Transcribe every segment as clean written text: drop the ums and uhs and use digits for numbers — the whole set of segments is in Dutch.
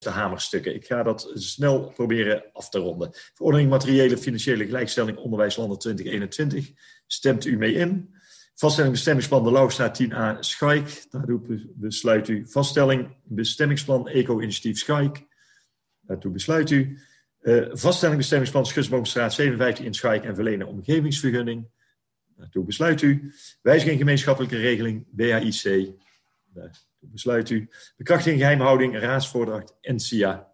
de hamerstukken. Ik ga dat snel proberen af te ronden. Verordening materiële financiële gelijkstelling onderwijslanden 2021. Stemt u mee in? Vaststelling bestemmingsplan de Lauwstraat 10a Schaik. Daartoe besluit u. Vaststelling bestemmingsplan Eco-initiatief Schaik. Daartoe besluit u. Vaststelling bestemmingsplan Schutsboomstraat 57 in Schaik en verlenen omgevingsvergunning. Daartoe besluit u. Wijziging gemeenschappelijke regeling BHIC. Daartoe besluit u. Bekrachtiging geheimhouding raadsvoordracht NCA.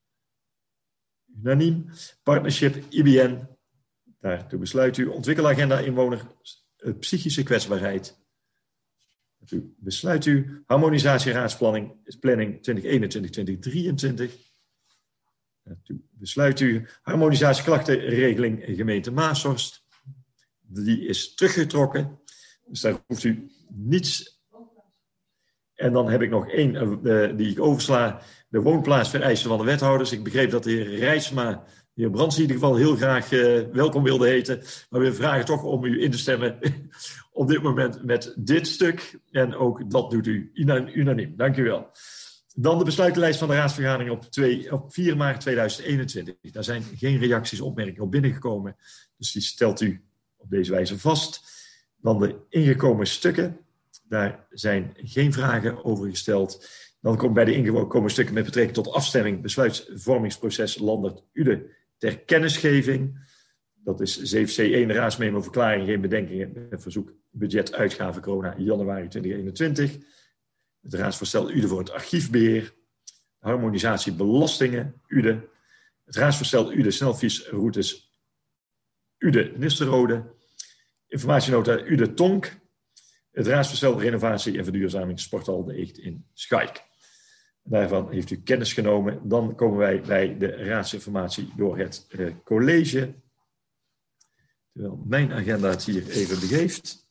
Unaniem. Partnership IBN. Daartoe besluit u. Ontwikkelagenda inwoner psychische kwetsbaarheid. Daartoe besluit u. Harmonisatie raadsplanning 2021-2023. Daartoe besluit u. Harmonisatie klachtenregeling gemeente Maashorst. Die is teruggetrokken. Dus daar hoeft u niets. En dan heb ik nog één die ik oversla. De woonplaatsvereisten van de wethouders. Ik begreep dat de heer Rijsma, de heer Brands in ieder geval heel graag welkom wilde heten. Maar we vragen toch om u in te stemmen op dit moment met dit stuk. En ook dat doet u unaniem. Dank u wel. Dan de besluitenlijst van de raadsvergadering op 4 maart 2021. Daar zijn geen reacties, opmerkingen op binnengekomen. Dus die stelt u op deze wijze vast. Dan de ingekomen stukken. Daar zijn geen vragen over gesteld. Dan komt bij de ingekomen stukken met betrekking tot afstemming besluitvormingsproces Landert Ude ter kennisgeving. Dat is 7C1 raadsmemo verklaring geen bedenkingen met verzoek budget uitgaven corona januari 2021. Het raadsvoorstel Ude voor het archiefbeheer. Harmonisatie belastingen Ude. Het raadsvoorstel Ude snelfietsroutes Ude Nisterode. Informatienota Ude Tonk. Het raadsvoorstel renovatie en verduurzaming Sporthal de Eegt in Schaik. Daarvan heeft u kennis genomen. Dan komen wij bij de raadsinformatie door het college. Terwijl mijn agenda het hier even begeeft.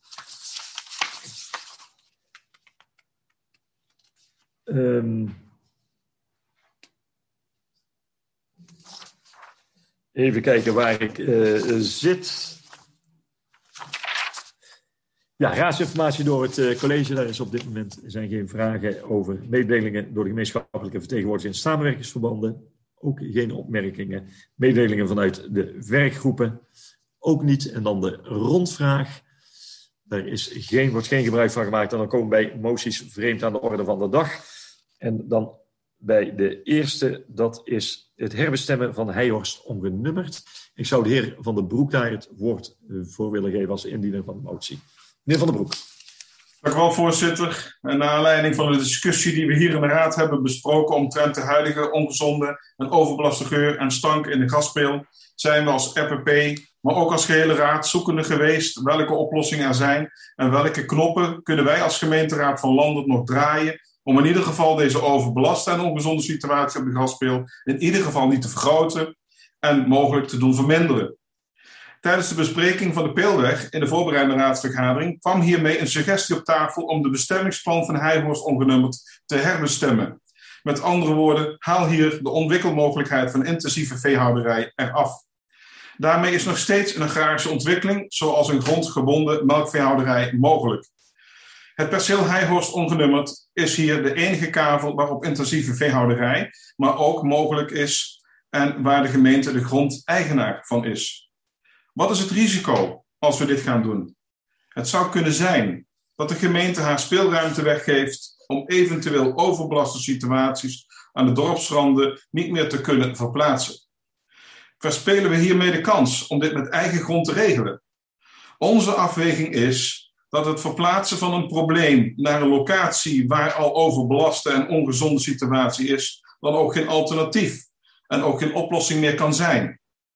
Even kijken waar ik zit. Ja, raadsinformatie door het college. Daar is op dit moment zijn geen vragen over mededelingen door de gemeenschappelijke vertegenwoordigers in samenwerkingsverbanden. Ook geen opmerkingen. Mededelingen vanuit de werkgroepen. Ook niet. En dan de rondvraag. Daar wordt geen gebruik van gemaakt. En dan komen wij moties vreemd aan de orde van de dag. En dan bij de eerste, dat is het herbestemmen van Heijhorst ongenummerd. Ik zou de heer Van den Broek daar het woord voor willen geven als indiener van de motie. Meneer Van den Broek. Dank u wel, voorzitter. En naar aanleiding van de discussie die we hier in de raad hebben besproken omtrent de huidige ongezonde en overbelaste geur en stank in de gaspeel, zijn we als RPP, maar ook als gehele raad zoekende geweest welke oplossingen er zijn en welke knoppen kunnen wij als gemeenteraad van Landert nog draaien om in ieder geval deze overbelaste en ongezonde situatie op de gaspeel in ieder geval niet te vergroten en mogelijk te doen verminderen. Tijdens de bespreking van de Peelweg in de voorbereidende raadsvergadering kwam hiermee een suggestie op tafel om de bestemmingsplan van Heijhorst ongenummerd te herbestemmen. Met andere woorden, haal hier de ontwikkelmogelijkheid van intensieve veehouderij eraf. Daarmee is nog steeds een agrarische ontwikkeling, zoals een grondgebonden melkveehouderij, mogelijk. Het perceel Heijhorst ongenummerd is hier de enige kavel waarop intensieve veehouderij, maar ook mogelijk is en waar de gemeente de grondeigenaar van is. Wat is het risico als we dit gaan doen? Het zou kunnen zijn dat de gemeente haar speelruimte weggeeft om eventueel overbelaste situaties aan de dorpsranden niet meer te kunnen verplaatsen. Verspelen we hiermee de kans om dit met eigen grond te regelen? Onze afweging is dat het verplaatsen van een probleem naar een locatie waar al overbelaste en ongezonde situatie is, dan ook geen alternatief en ook geen oplossing meer kan zijn.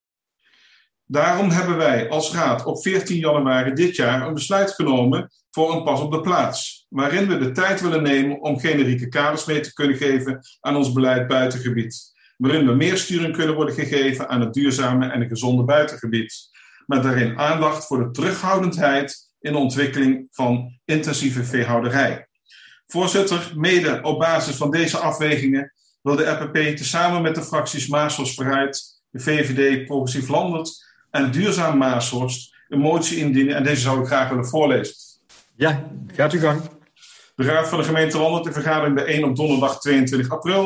Daarom hebben wij als raad op 14 januari dit jaar een besluit genomen voor een pas op de plaats, waarin we de tijd willen nemen om generieke kaders mee te kunnen geven aan ons beleid buitengebied, waarin we meer sturing kunnen worden gegeven aan het duurzame en het gezonde buitengebied, met daarin aandacht voor de terughoudendheid in de ontwikkeling van intensieve veehouderij. Voorzitter, mede op basis van deze afwegingen wil de RPP tezamen met de fracties Maashorst Vooruit, de VVD, Progressief Landert en Duurzaam Maashorst een motie indienen en deze zou ik graag willen voorlezen. Ja, gaat uw gang. De Raad van de Gemeente Landert in vergadering bijeen op donderdag 22 april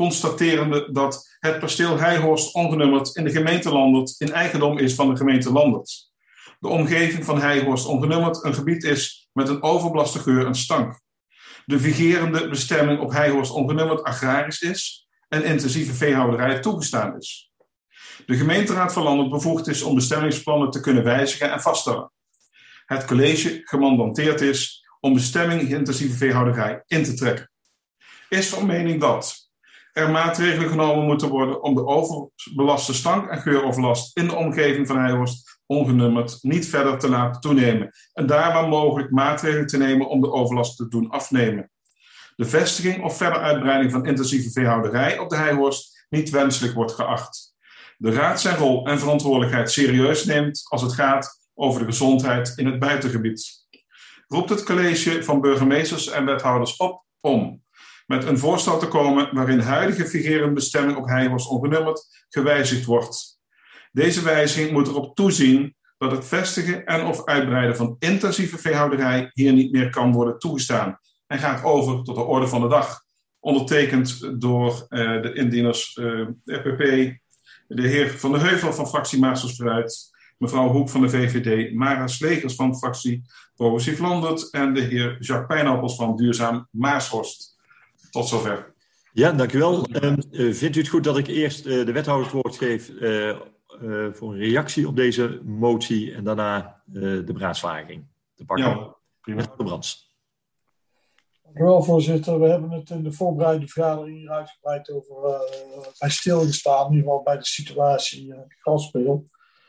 constaterende dat het perceel Heihorst ongenummerd in de gemeente Landert in eigendom is van de gemeente Landert. De omgeving van Heihorst ongenummerd een gebied is met een overbelaste geur en stank. De vigerende bestemming op Heihorst ongenummerd agrarisch is en intensieve veehouderij toegestaan is. De gemeenteraad van Landert bevoegd is om bestemmingsplannen te kunnen wijzigen en vaststellen. Het college gemandateerd is om bestemming intensieve veehouderij in te trekken. Is van mening dat er maatregelen genomen moeten worden om de overbelaste stank- en geuroverlast in de omgeving van Heihorst ongenummerd niet verder te laten toenemen en daar waar mogelijk maatregelen te nemen om de overlast te doen afnemen. De vestiging of verder uitbreiding van intensieve veehouderij op de Heihorst niet wenselijk wordt geacht. De raad zijn rol en verantwoordelijkheid serieus neemt als het gaat over de gezondheid in het buitengebied. Roept het college van burgemeesters en wethouders op om met een voorstel te komen waarin huidige vigerende bestemming op Heihorst ongenummerd gewijzigd wordt. Deze wijziging moet erop toezien dat het vestigen en of uitbreiden van intensieve veehouderij hier niet meer kan worden toegestaan en gaat over tot de orde van de dag. Ondertekend door de indieners FPP, de heer Van der Heuvel van fractie Maasters Vooruit, mevrouw Hoek van de VVD, Mara Slegers van fractie Progressief Landert en de heer Jacques Pijnappels van Duurzaam Maashorst. Tot zover. Ja, dank u wel. Vindt u het goed dat ik eerst de wethouder het woord geef voor een reactie op deze motie en daarna de beraadslaging te pakken? Ja, prima. Wethouder Brands. Dank u wel, voorzitter. We hebben het in de voorbereide vergadering hier uitgebreid over bij stilgestaan, in ieder geval bij de situatie Graspeel.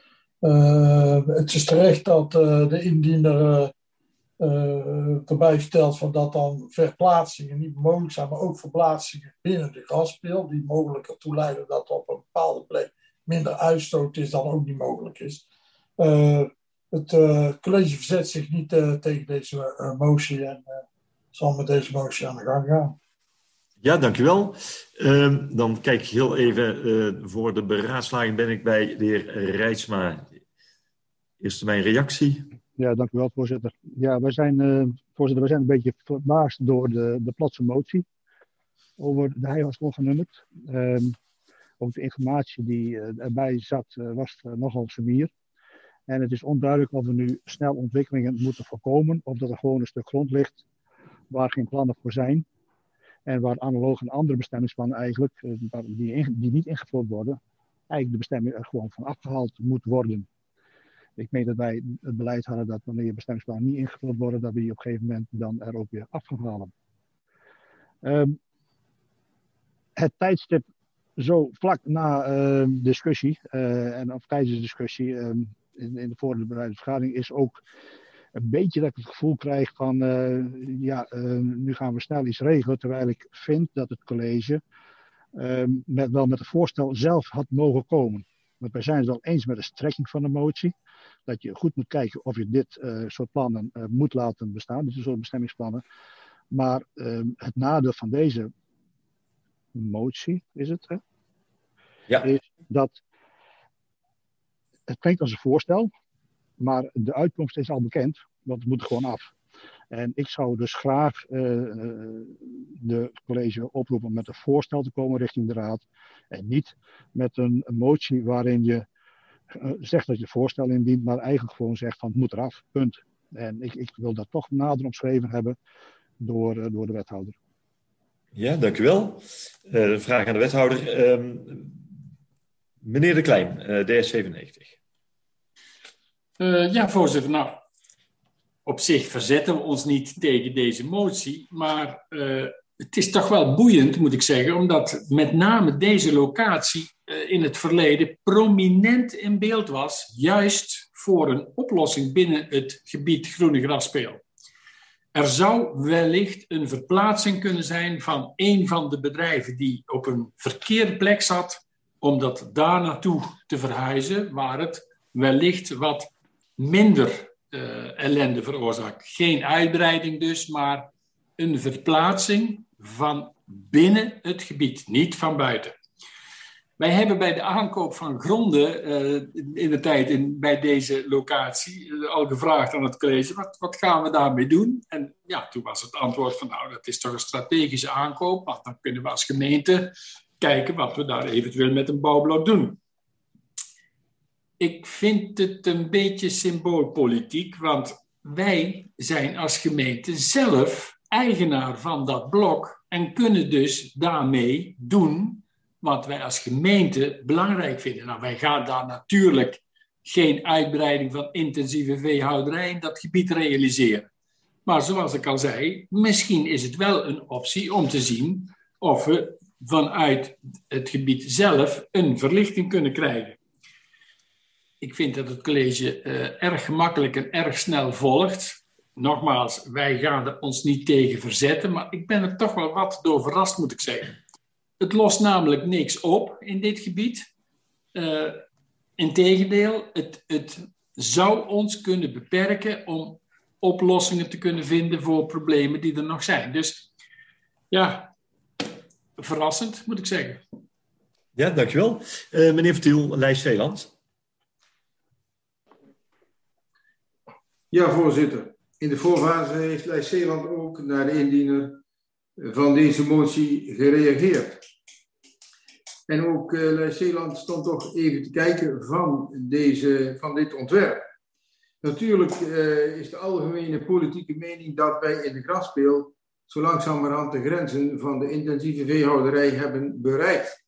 Het is terecht dat de indiener erbij vertelt van dat dan verplaatsingen niet mogelijk zijn, maar ook verplaatsingen binnen de Graspeel, die mogelijk ertoe leiden dat er op een bepaalde plek minder uitstoot is dan ook niet mogelijk is. Het college verzet zich niet tegen deze motie en zal met deze motie aan de gang gaan. Ja, dank u wel. Dan kijk ik heel even voor de beraadslaging ben ik bij de heer Reitsma. Eerst mijn reactie. Ja, dank u wel, voorzitter. Ja, wij zijn een beetje verbaasd door de plotse motie over de Heihorst ongenummerd. Ook de informatie die erbij zat was nogal sumier. En het is onduidelijk of we nu snel ontwikkelingen moeten voorkomen of dat er gewoon een stuk grond ligt waar geen plannen voor zijn. En waar analoog een andere bestemmingsplannen eigenlijk, die niet ingevuld worden, eigenlijk de bestemming er gewoon van afgehaald moet worden. Ik meen dat wij het beleid hadden dat wanneer bestemmingsplannen niet ingevuld worden, dat we die op een gegeven moment dan er ook weer af gaan halen. Het tijdstip zo vlak na discussie, of tijdens de discussie in de voorbereide vergadering, is ook een beetje dat ik het gevoel krijg van, nu gaan we snel iets regelen, terwijl ik vind dat het college wel met het voorstel zelf had mogen komen. Want wij zijn het wel eens met de strekking van de motie, dat je goed moet kijken of je dit soort plannen moet laten bestaan, dit soort bestemmingsplannen. Maar het nadeel van deze motie, is het, hè? Ja. Is dat het klinkt als een voorstel, maar de uitkomst is al bekend, want het moet gewoon af. En ik zou dus graag de college oproepen met een voorstel te komen richting de raad. En niet met een motie waarin je zegt dat je voorstel indient, maar eigenlijk gewoon zegt van het moet eraf, punt. En ik wil dat toch nader omschreven hebben door de wethouder. Ja, dank u wel. Vraag aan de wethouder. Meneer De Klein, DS97. Ja, voorzitter. Nou, op zich verzetten we ons niet tegen deze motie, maar het is toch wel boeiend, moet ik zeggen, omdat met name deze locatie in het verleden prominent in beeld was, juist voor een oplossing binnen het gebied Groene Graspeel. Er zou wellicht een verplaatsing kunnen zijn van een van de bedrijven die op een verkeerde plek zat, om dat daar naartoe te verhuizen, waar het wellicht wat minder ellende veroorzaakt. Geen uitbreiding dus, maar een verplaatsing van binnen het gebied, niet van buiten. Wij hebben bij de aankoop van gronden in de tijd bij deze locatie al gevraagd aan het college, wat gaan we daarmee doen? En ja, toen was het antwoord van, nou, dat is toch een strategische aankoop, want dan kunnen we als gemeente kijken wat we daar eventueel met een bouwblok doen. Ik vind het een beetje symboolpolitiek, want wij zijn als gemeente zelf eigenaar van dat blok en kunnen dus daarmee doen wat wij als gemeente belangrijk vinden. Nou, wij gaan daar natuurlijk geen uitbreiding van intensieve veehouderij in dat gebied realiseren. Maar zoals ik al zei, misschien is het wel een optie om te zien of we vanuit het gebied zelf een verlichting kunnen krijgen. Ik vind dat het college erg gemakkelijk en erg snel volgt. Nogmaals, wij gaan er ons niet tegen verzetten, maar ik ben er toch wel wat door verrast, moet ik zeggen. Het lost namelijk niks op in dit gebied. Integendeel, het zou ons kunnen beperken om oplossingen te kunnen vinden voor problemen die er nog zijn. Dus ja, verrassend, moet ik zeggen. Ja, dankjewel. Meneer Vertiel, Leijs-Zeeland. Ja, voorzitter. In de voorfase heeft Leijs-Zeeland ook naar de indiener van deze motie gereageerd. En ook Leijs-Zeeland stond toch even te kijken van dit ontwerp. Natuurlijk is de algemene politieke mening dat wij in de Graspeel zo langzamerhand de grenzen van de intensieve veehouderij hebben bereikt.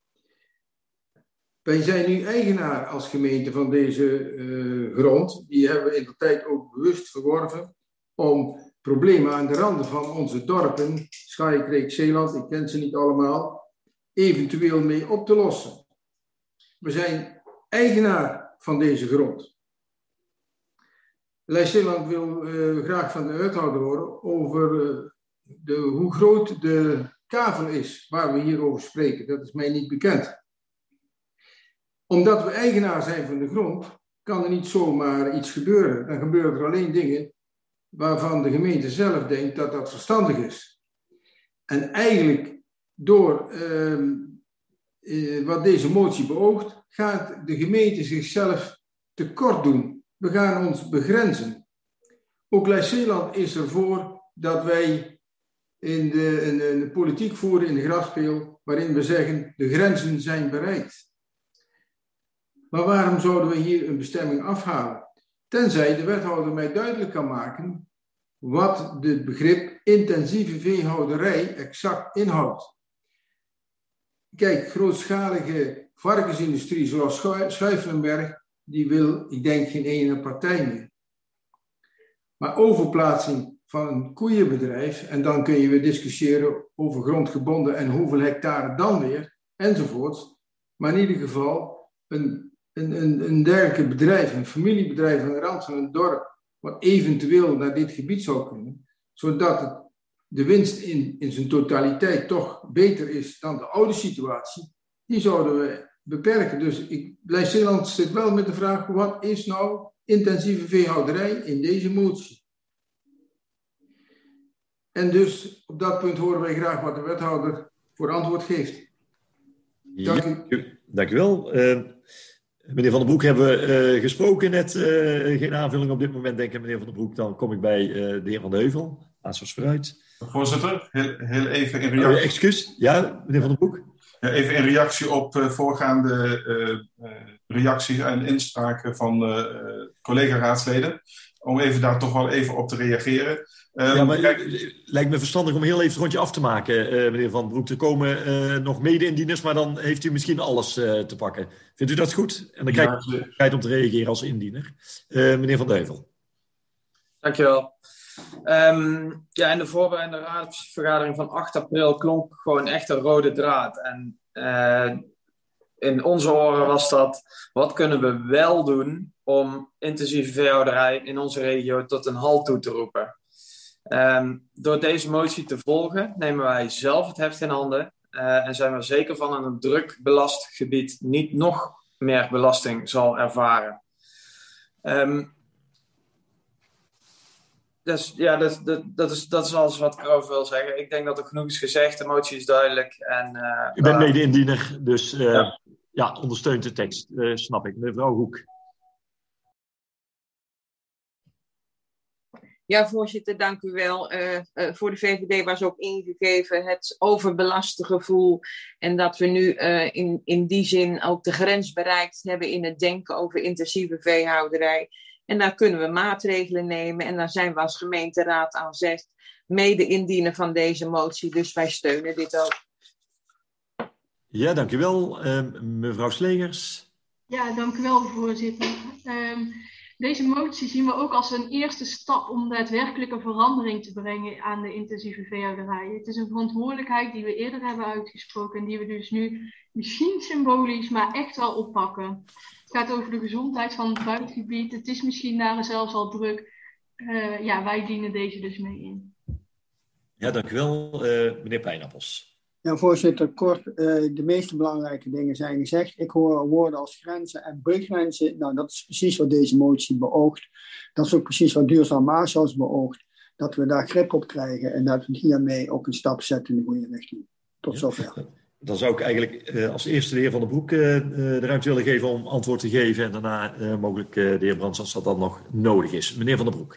Wij zijn nu eigenaar als gemeente van deze grond. Die hebben we in de tijd ook bewust verworven om problemen aan de randen van onze dorpen, Schaaienkerk, Zeeland, ik ken ze niet allemaal, eventueel mee op te lossen. We zijn eigenaar van deze grond. Leijs-Zeeland wil graag van de wethouder horen over hoe groot de kavel is waar we hier over spreken. Dat is mij niet bekend. Omdat we eigenaar zijn van de grond, kan er niet zomaar iets gebeuren. Dan gebeuren er alleen dingen waarvan de gemeente zelf denkt dat dat verstandig is. En eigenlijk door wat deze motie beoogt, gaat de gemeente zichzelf tekort doen. We gaan ons begrenzen. Ook Leijs-Zeeland is ervoor dat wij een politiek voeren in de Graspeel, waarin we zeggen, de grenzen zijn bereikt. Maar waarom zouden we hier een bestemming afhalen? Tenzij de wethouder mij duidelijk kan maken wat het begrip intensieve veehouderij exact inhoudt. Kijk, grootschalige varkensindustrie zoals Schuiflenberg, die wil, ik denk, geen ene partij meer. Maar overplaatsing van een koeienbedrijf, en dan kun je weer discussiëren over grondgebonden en hoeveel hectare dan weer, enzovoort. Maar in ieder geval, een dergelijk bedrijf, een familiebedrijf aan de rand van een dorp, wat eventueel naar dit gebied zou kunnen, zodat de winst in zijn totaliteit toch beter is dan de oude situatie, die zouden we beperken. Dus Leijs-Zeeland zit wel met de vraag, wat is nou intensieve veehouderij in deze motie? En dus op dat punt horen wij graag wat de wethouder voor antwoord geeft. Dank u wel. Meneer Van den Broek hebben we gesproken net. Geen aanvulling op dit moment, denk ik, meneer Van den Broek. Dan kom ik bij de heer Van de Heuvel. ASOS vooruit. Voorzitter, heel even in reactie. Excuus, ja, meneer Van den Broek. Ja, even in reactie op voorgaande reacties en inspraken van collega-raadsleden. Om even daar toch wel even op te reageren. Ja, maar het lijkt me verstandig om heel even het rondje af te maken, meneer Van den Broek. Er komen nog mede-indieners, maar dan heeft u misschien alles te pakken. Vindt u dat goed? En dan krijgt u de tijd om te reageren als indiener. Meneer Van de Heuvel. Dankjewel. In de voorbereidende raadsvergadering van 8 april klonk gewoon echt een rode draad. En in onze oren was dat, wat kunnen we wel doen om intensieve veehouderij in onze regio tot een halt toe te roepen? Door deze motie te volgen nemen wij zelf het heft in handen en zijn we er zeker van dat een druk belast gebied niet nog meer belasting zal ervaren. Dus ja, dat is alles wat ik erover wil zeggen. Ik denk dat er genoeg is gezegd. De motie is duidelijk. En, U bent mede-indiener, dus ondersteunt de tekst. Snap ik. Mevrouw Hoek. Ja, voorzitter, dank u wel. Voor de VVD was ook ingegeven het overbelaste gevoel. En dat we nu in die zin ook de grens bereikt hebben in het denken over intensieve veehouderij. En daar kunnen we maatregelen nemen. En daar zijn we als gemeenteraad aan zet mede-indiener van deze motie. Dus wij steunen dit ook. Ja, dank u wel. Mevrouw Slegers. Ja, dank u wel, voorzitter. Deze motie zien we ook als een eerste stap om daadwerkelijke verandering te brengen aan de intensieve veehouderij. Het is een verantwoordelijkheid die we eerder hebben uitgesproken en die we dus nu misschien symbolisch, maar echt wel oppakken. Het gaat over de gezondheid van het buitengebied. Het is misschien daar zelfs al druk. Wij dienen deze dus mee in. Ja, dank u wel. Meneer Pijnappels. Ja, voorzitter, kort. De meeste belangrijke dingen zijn gezegd. Ik hoor woorden als grenzen en brugrenzen. Nou, dat is precies wat deze motie beoogt. Dat is ook precies wat Duurzaam Maashout beoogt. Dat we daar grip op krijgen en dat we hiermee ook een stap zetten in de goede richting. Tot zover. Dan zou ik eigenlijk als eerste de heer Van den Broek de ruimte willen geven om antwoord te geven. En daarna mogelijk de heer Brands als dat dan nog nodig is. Meneer Van den Broek.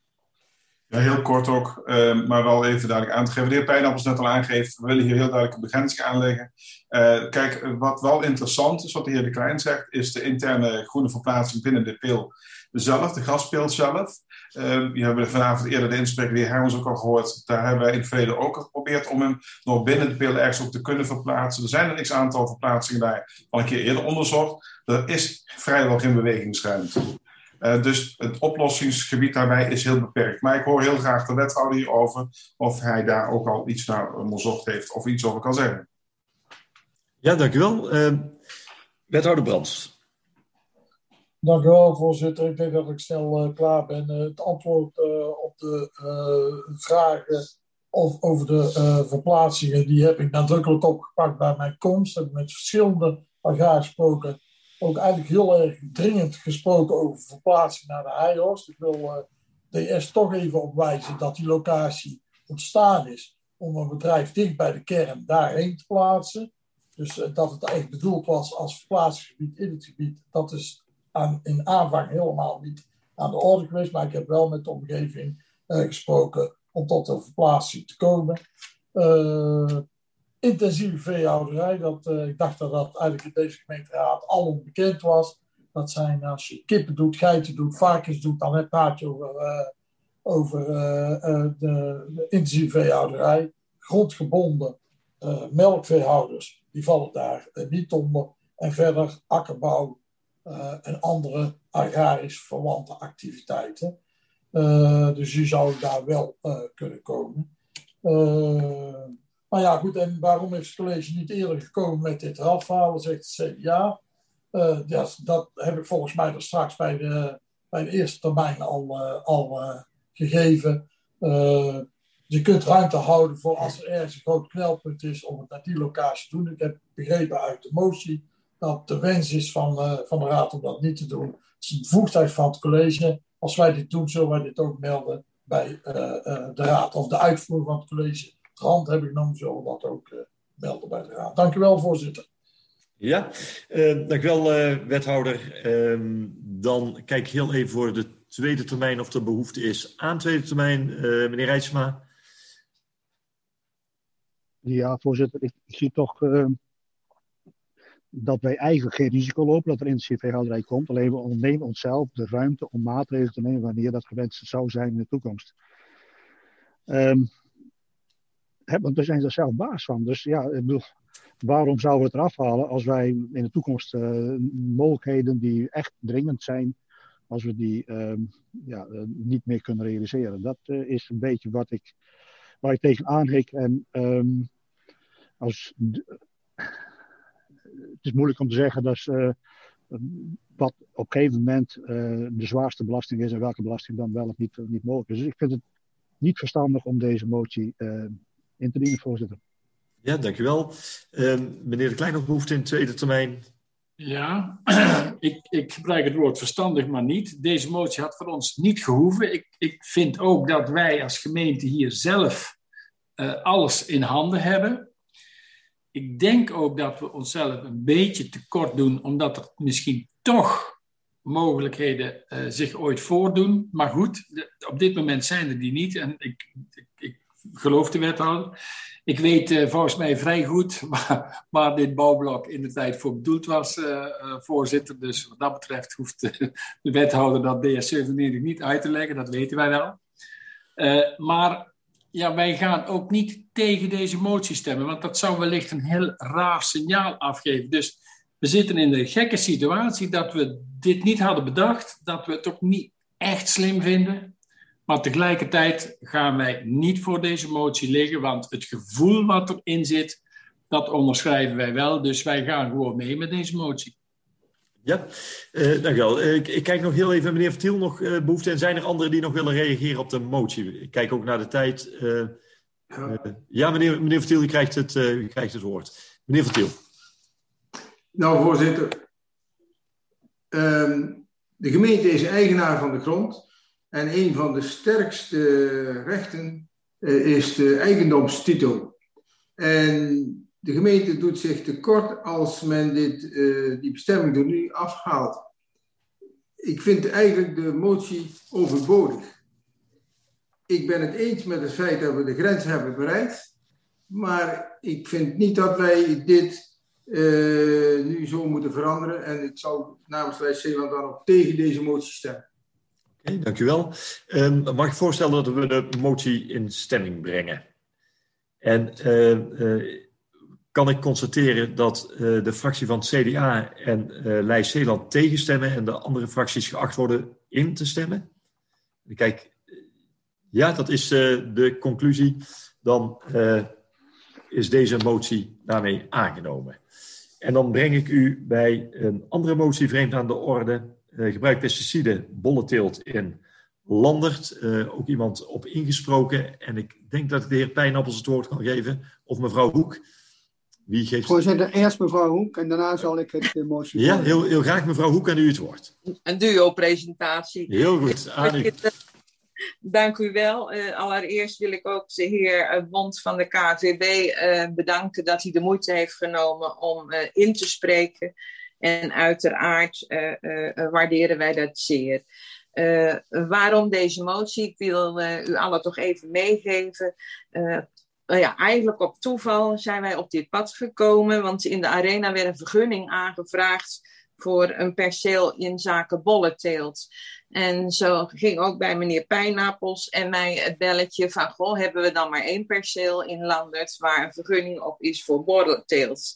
Ja, heel kort ook, maar wel even duidelijk aan te geven. De heer Pijnappels net al aangeeft, we willen hier heel duidelijk een begrenzing aanleggen. Kijk, wat wel interessant is, wat de heer De Klein zegt, is de interne groene verplaatsing binnen de pil zelf, de graspil zelf. We hebben vanavond eerder de inspreker, de heer Hermans, ook al gehoord. Daar hebben wij in het verleden ook geprobeerd om hem nog binnen de pil ergens op te kunnen verplaatsen. Er zijn een x-aantal verplaatsingen daar al een keer eerder onderzocht. Er is vrijwel geen bewegingsruimte. Dus het oplossingsgebied daarbij is heel beperkt. Maar ik hoor heel graag de wethouder hierover of hij daar ook al iets naar onderzocht heeft of iets over kan zeggen. Ja, dank u wel. Wethouder Brands. Dank u wel, voorzitter. Ik denk dat ik snel klaar ben. Het antwoord op de vragen over de verplaatsingen, die heb ik nadrukkelijk opgepakt bij mijn komst. Ik heb met verschillende elkaar gesproken. Ook eigenlijk heel erg dringend gesproken over verplaatsing naar de Heihorst. Ik wil DS toch even op wijzen dat die locatie ontstaan is om een bedrijf dicht bij de kern daarheen te plaatsen. Dus dat het eigenlijk bedoeld was als verplaatsingsgebied in het gebied, dat is in aanvang helemaal niet aan de orde geweest. Maar ik heb wel met de omgeving gesproken om tot een verplaatsing te komen. Intensieve veehouderij, ik dacht dat dat eigenlijk in deze gemeenteraad al onbekend was. Dat zijn als je kippen doet, geiten doet, varkens doet, dan praat je over de intensieve veehouderij. Grondgebonden melkveehouders, die vallen daar niet onder. En verder akkerbouw en andere agrarisch verwante activiteiten. Dus die zou daar wel kunnen komen. Maar ja, goed, en waarom is het college niet eerder gekomen met dit radverhaal, zegt het CDA. Dat heb ik volgens mij er straks bij de eerste termijn al gegeven. Je kunt ruimte houden voor als er ergens een groot knelpunt is om het naar die locatie te doen. Ik heb begrepen uit de motie dat de wens is van de raad om dat niet te doen. Het is een bevoegdheid van het college. Als wij dit doen, zullen wij dit ook melden bij de raad. Of de uitvoering van het college ter hand heb ik genomen, zullen we dat ook melden bij de raad. Dank u wel, voorzitter. Ja, dank u wel, wethouder. Dan kijk ik heel even voor de tweede termijn of er behoefte is aan tweede termijn. Meneer Rijtsma. Ja, voorzitter. Ik zie toch dat wij eigenlijk geen risico lopen dat er intensieve veehouderij komt. Alleen we ontnemen onszelf de ruimte om maatregelen te nemen wanneer dat gewenst zou zijn in de toekomst. Want we zijn er zelf baas van. Dus ja, ik bedoel, waarom zouden we het eraf halen als wij in de toekomst mogelijkheden die echt dringend zijn, als we die niet meer kunnen realiseren? Dat is een beetje waar ik tegenaan hik. En het is moeilijk om te zeggen dat wat op een gegeven moment de zwaarste belasting is en welke belasting dan wel of niet mogelijk is. Dus ik vind het niet verstandig om deze motie in te dienen, voorzitter. Ja, dank u wel. Meneer De Klein, nog behoefte in tweede termijn? Ja, ik gebruik het woord verstandig, maar niet. Deze motie had voor ons niet gehoeven. Ik vind ook dat wij als gemeente hier zelf alles in handen hebben. Ik denk ook dat we onszelf een beetje tekort doen, omdat er misschien toch mogelijkheden zich ooit voordoen. Maar goed, op dit moment zijn er die niet. En ik geloof de wethouder. Ik weet volgens mij vrij goed waar dit bouwblok in de tijd voor bedoeld was, voorzitter. Dus wat dat betreft hoeft de wethouder dat DS97 niet uit te leggen. Dat weten wij wel. Maar ja, wij gaan ook niet tegen deze motie stemmen. Want dat zou wellicht een heel raar signaal afgeven. Dus we zitten in de gekke situatie dat we dit niet hadden bedacht. Dat we het ook niet echt slim vinden. Maar tegelijkertijd gaan wij niet voor deze motie liggen, want het gevoel wat erin zit, dat onderschrijven wij wel. Dus wij gaan gewoon mee met deze motie. Ja, dankjewel. Ik kijk nog heel even, meneer Vertiel, nog behoefte. En zijn er anderen die nog willen reageren op de motie? Ik kijk ook naar de tijd. Ja, meneer Vertiel, u krijgt het woord. Meneer Vertiel. Nou, voorzitter. De gemeente is eigenaar van de grond. En een van de sterkste rechten is de eigendomstitel. En de gemeente doet zich tekort als men die bestemming er nu afhaalt. Ik vind eigenlijk de motie overbodig. Ik ben het eens met het feit dat we de grens hebben bereikt. Maar ik vind niet dat wij dit nu zo moeten veranderen. En ik zal namens Rijkszeeland dan ook tegen deze motie stemmen. Oké, dank u wel. Mag ik voorstellen dat we de motie in stemming brengen? En kan ik constateren dat de fractie van het CDA en Lijst-Zeeland tegenstemmen en de andere fracties geacht worden in te stemmen? Kijk, ja, dat is de conclusie. Dan is deze motie daarmee aangenomen. En dan breng ik u bij een andere motie vreemd aan de orde. Gebruik pesticiden, bollenteelt in Landert. Ook iemand op ingesproken. En ik denk dat ik de heer Pijnappels het woord kan geven. Of mevrouw Hoek. Wie geeft... Voorzitter, eerst mevrouw Hoek en daarna zal ik het motie... Ja, heel graag mevrouw Hoek en u het woord. Een duo-presentatie. Heel goed, aan u. Dank u wel. Allereerst wil ik ook de heer Bond van de KVB bedanken dat hij de moeite heeft genomen om in te spreken. En uiteraard waarderen wij dat zeer. Waarom deze motie? Ik wil u allen toch even meegeven. Eigenlijk op toeval zijn wij op dit pad gekomen. Want in de arena werd een vergunning aangevraagd voor een perceel in zaken bollenteelt. En zo ging ook bij meneer Pijnappels en mij het belletje van... Goh, hebben we dan maar 1 perceel in Landert waar een vergunning op is voor bollenteelt?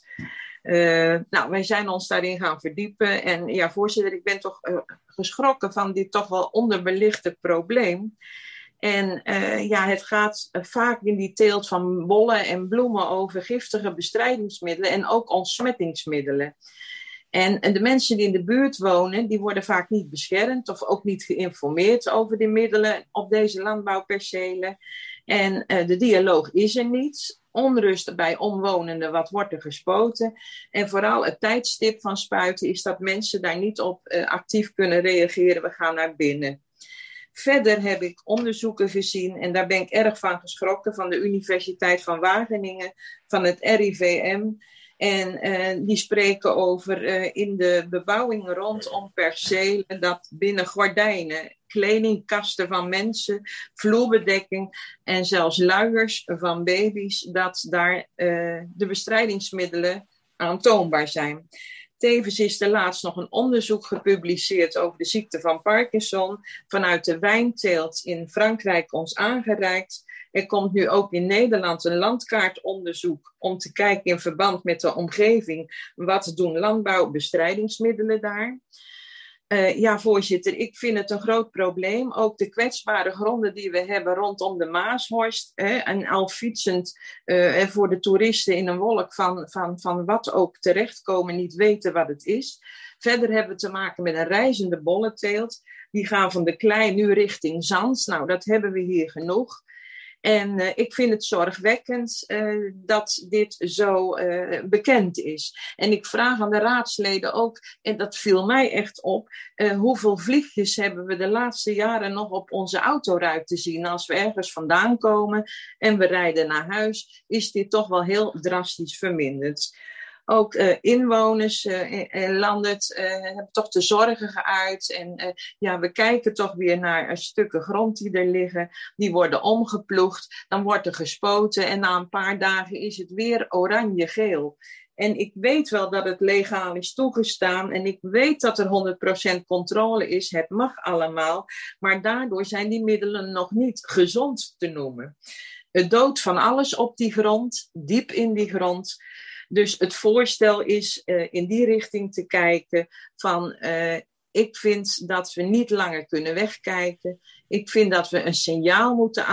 Wij zijn ons daarin gaan verdiepen. En ja, voorzitter, ik ben toch geschrokken van dit toch wel onderbelichte probleem. En het gaat vaak in die teelt van bollen en bloemen over giftige bestrijdingsmiddelen en ook ontsmettingsmiddelen. En de mensen die in de buurt wonen, die worden vaak niet beschermd of ook niet geïnformeerd over de middelen op deze landbouwpercelen. En de dialoog is er niet. Onrust bij omwonenden, wat wordt er gespoten? En vooral het tijdstip van spuiten is dat mensen daar niet op actief kunnen reageren. We gaan naar binnen. Verder heb ik onderzoeken gezien, en daar ben ik erg van geschrokken, van de Universiteit van Wageningen, van het RIVM. En die spreken over in de bebouwing rondom percelen dat binnen gordijnen, kledingkasten van mensen, vloerbedekking en zelfs luiers van baby's, dat daar de bestrijdingsmiddelen aantoonbaar zijn. Tevens is er laatst nog een onderzoek gepubliceerd over de ziekte van Parkinson vanuit de wijnteelt in Frankrijk ons aangereikt. Er komt nu ook in Nederland een landkaartonderzoek om te kijken in verband met de omgeving. Wat doen landbouwbestrijdingsmiddelen daar? Voorzitter, ik vind het een groot probleem. Ook de kwetsbare gronden die we hebben rondom de Maashorst. En al fietsend voor de toeristen in een wolk van wat ook terechtkomen, niet weten wat het is. Verder hebben we te maken met een reizende bollenteelt. Die gaan van de klei nu richting zand. Nou, dat hebben we hier genoeg. En ik vind het zorgwekkend dat dit zo bekend is. En ik vraag aan de raadsleden ook, en dat viel mij echt op, hoeveel vliegjes hebben we de laatste jaren nog op onze autoruit te zien? Als we ergens vandaan komen en we rijden naar huis, is dit toch wel heel drastisch verminderd. Ook inwoners in Landert hebben toch de zorgen geuit. En we kijken toch weer naar stukken grond die er liggen. Die worden omgeploegd. Dan wordt er gespoten. En na een paar dagen is het weer oranje-geel. En ik weet wel dat het legaal is toegestaan. En ik weet dat er 100% controle is. Het mag allemaal. Maar daardoor zijn die middelen nog niet gezond te noemen. Het doodt van alles op die grond. Diep in die grond. Dus het voorstel is in die richting te kijken van... ik vind dat we niet langer kunnen wegkijken. Ik vind dat we een signaal moeten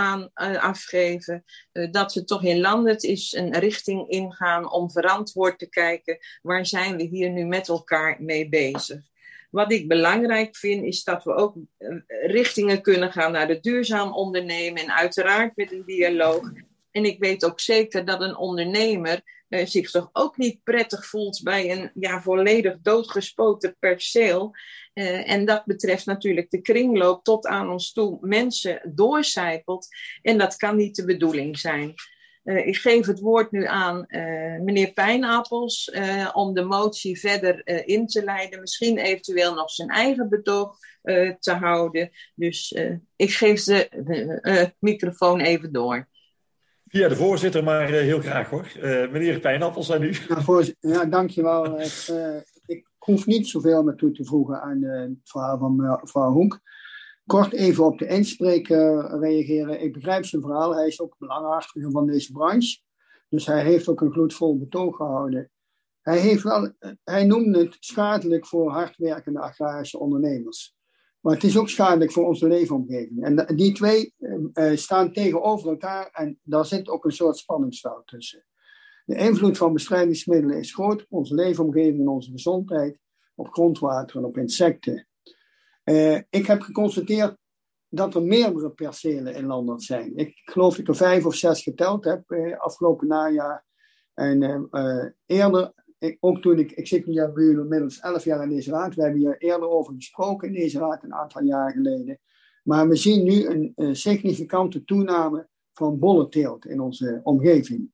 afgeven. Dat we toch in Landert eens een richting ingaan om verantwoord te kijken. Waar zijn we hier nu met elkaar mee bezig? Wat ik belangrijk vind is dat we ook richtingen kunnen gaan naar de duurzaam ondernemen. En uiteraard met een dialoog. En ik weet ook zeker dat een ondernemer zich toch ook niet prettig voelt bij een volledig doodgespoten perceel. En dat betreft natuurlijk de kringloop tot aan ons toe mensen doorcijpelt. En dat kan niet de bedoeling zijn. Ik geef het woord nu aan meneer Pijnappels om de motie verder in te leiden. Misschien eventueel nog zijn eigen betoog te houden. Dus ik geef de microfoon even door. Via de voorzitter, maar heel graag hoor. Meneer Pijnappels, aan u. Ja, dankjewel. Ik hoef niet zoveel meer toe te voegen aan het verhaal van mevrouw Hoek. Kort even op de inspreker reageren. Ik begrijp zijn verhaal. Hij is ook belanghartiger van deze branche. Dus hij heeft ook een gloedvol betoog gehouden. Hij noemde het schadelijk voor hardwerkende agrarische ondernemers. Maar het is ook schadelijk voor onze leefomgeving. En die twee staan tegenover elkaar en daar zit ook een soort spanningsveld tussen. De invloed van bestrijdingsmiddelen is groot op onze leefomgeving en onze gezondheid, op grondwater en op insecten. Ik heb geconstateerd dat er meerdere percelen in Landert zijn. Ik geloof dat ik er 5 of 6 geteld heb afgelopen najaar. En eerder... Ook toen ik zit nu inmiddels 11 jaar in deze raad. We hebben hier eerder over gesproken in deze raad een aantal jaar geleden. Maar we zien nu een significante toename van bollenteelt in onze omgeving.